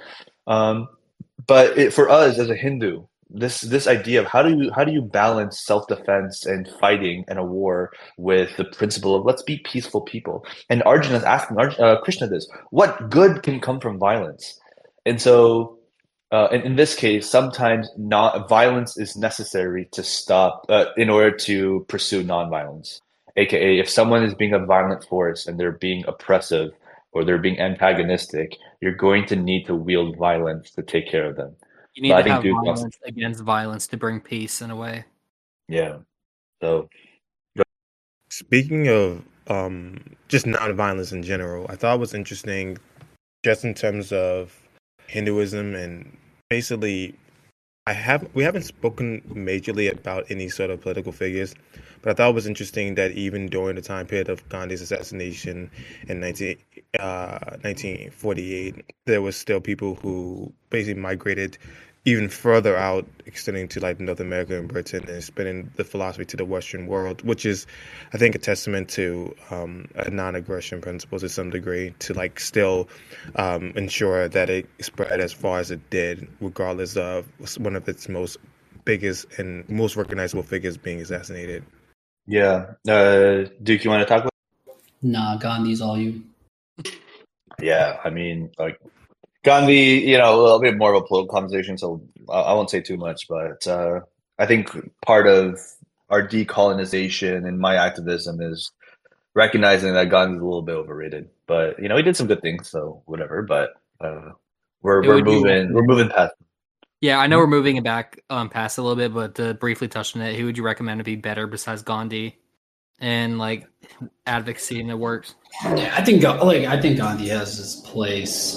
But for us as a Hindu, this idea of how do you balance self-defense and fighting in a war with the principle of let's be peaceful people? And Arjuna is asking Krishna this: what good can come from violence? And so, in this case, sometimes violence is necessary to stop in order to pursue nonviolence. AKA, if someone is being a violent force and they're being oppressive or they're being antagonistic, you're going to need to wield violence to take care of them. You need to have violence against violence to bring peace in a way. Yeah. So, speaking of just nonviolence in general, I thought it was interesting, just in terms of Hinduism, and basically, we haven't spoken majorly about any sort of political figures, but I thought it was interesting that even during the time period of Gandhi's assassination in 1948, there was still people who basically migrated even further out, extending to like North America and Britain, and spreading the philosophy to the Western world, which is, I think, a testament to a non-aggression principle to some degree, to like still ensure that it spread as far as it did, regardless of one of its biggest and most recognizable figures being assassinated. Yeah. Duke, you want to talk about? Nah, Gandhi's all you. Yeah, I mean, like Gandhi, a little bit more of a political conversation, so I won't say too much, but I think part of our decolonization and my activism is recognizing that Gandhi's a little bit overrated. But he did some good things, so whatever. But we're moving past. Yeah, I know we're moving it back past a little bit, but to briefly touch on it, who would you recommend to be better besides Gandhi and like advocacy and it works? Yeah, I think Gandhi has his place,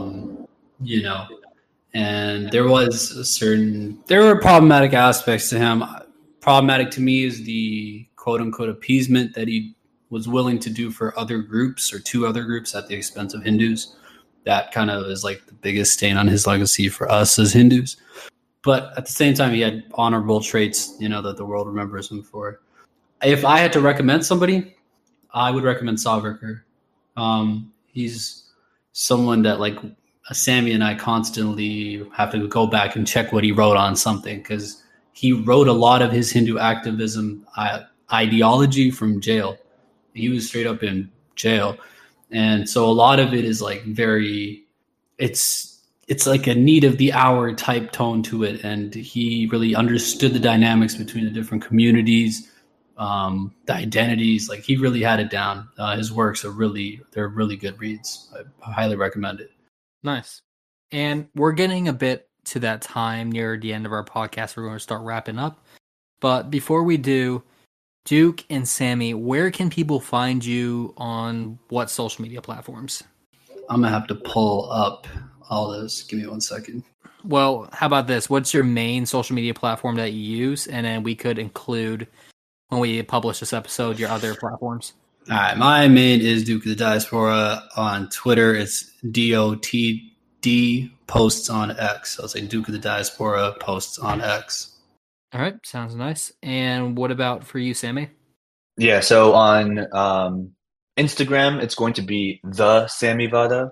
and there were problematic aspects to him. Problematic to me is the quote unquote appeasement that he was willing to do for other groups or to other groups at the expense of Hindus. That kind of is like the biggest stain on his legacy for us as Hindus. But at the same time, he had honorable traits, that the world remembers him for. If I had to recommend somebody, I would recommend Savarkar. He's someone that like Sammy and I constantly have to go back and check what he wrote on something, because he wrote a lot of his Hindu activism ideology from jail. He was straight up in jail. And so a lot of it is like very, it's like a need of the hour type tone to it. And he really understood the dynamics between the different communities, the identities. Like he really had it down. His works they're really good reads. I highly recommend it. Nice. And we're getting a bit to that time near the end of our podcast. We're going to start wrapping up. But before we do, Duke and Sammy, where can people find you on what social media platforms? I'm going to have to pull up all this. Give me 1 second. Well, how about this? What's your main social media platform that you use? And then we could include, when we publish this episode, your other platforms. All right. My main is Duke of the Diaspora. On Twitter, it's DOTD posts on X. So it's like Duke of the Diaspora posts on X. All right, sounds nice. And what about for you, Sammy? Yeah, so on Instagram, it's going to be the Sammy Vada,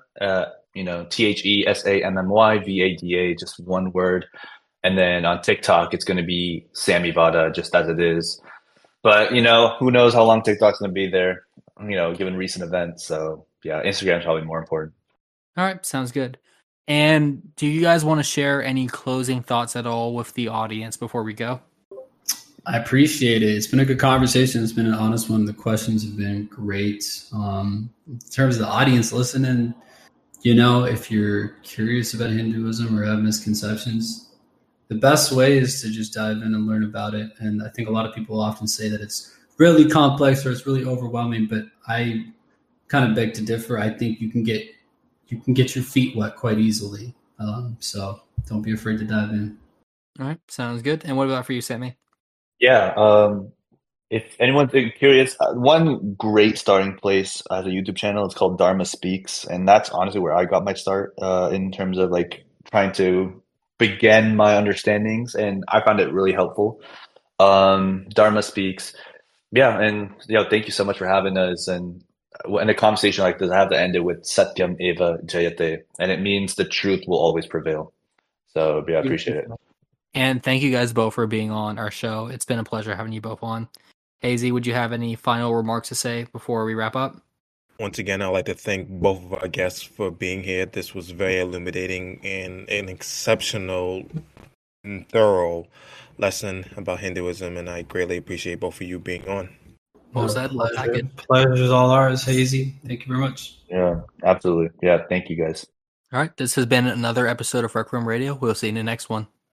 TheSammyVada, just one word. And then on TikTok, it's going to be Sammy Vada, just as it is. But, who knows how long TikTok's going to be there, given recent events. So, yeah, Instagram's probably more important. All right, sounds good. And do you guys want to share any closing thoughts at all with the audience before we go? I appreciate it. It's been a good conversation. It's been an honest one. The questions have been great. In terms of the audience listening, if you're curious about Hinduism or have misconceptions, the best way is to just dive in and learn about it. And I think a lot of people often say that it's really complex or it's really overwhelming, but I kind of beg to differ. I think you can get your feet wet quite easily. So don't be afraid to dive in. All right. Sounds good. And what about for you, Sammy? Yeah. If anyone's curious, one great starting place as a YouTube channel is called Dharma Speaks. And that's honestly where I got my start in terms of like trying to begin my understandings. And I found it really helpful. Dharma Speaks. Yeah. And, thank you so much for having us. And in a conversation like this, I have to end it with Satyam Eva Jayate, and it means the truth will always prevail. So, yeah, I appreciate it. And thank you guys both for being on our show. It's been a pleasure having you both on. Hazy, would you have any final remarks to say before we wrap up? Once again, I'd like to thank both of our guests for being here. This was very illuminating and an exceptional and thorough lesson about Hinduism, and I greatly appreciate both of you being on. What was that? Pleasure's all ours, Hazy. Thank you very much. Yeah, absolutely. Yeah, thank you guys. All right. This has been another episode of Rec Room Radio. We'll see you in the next one.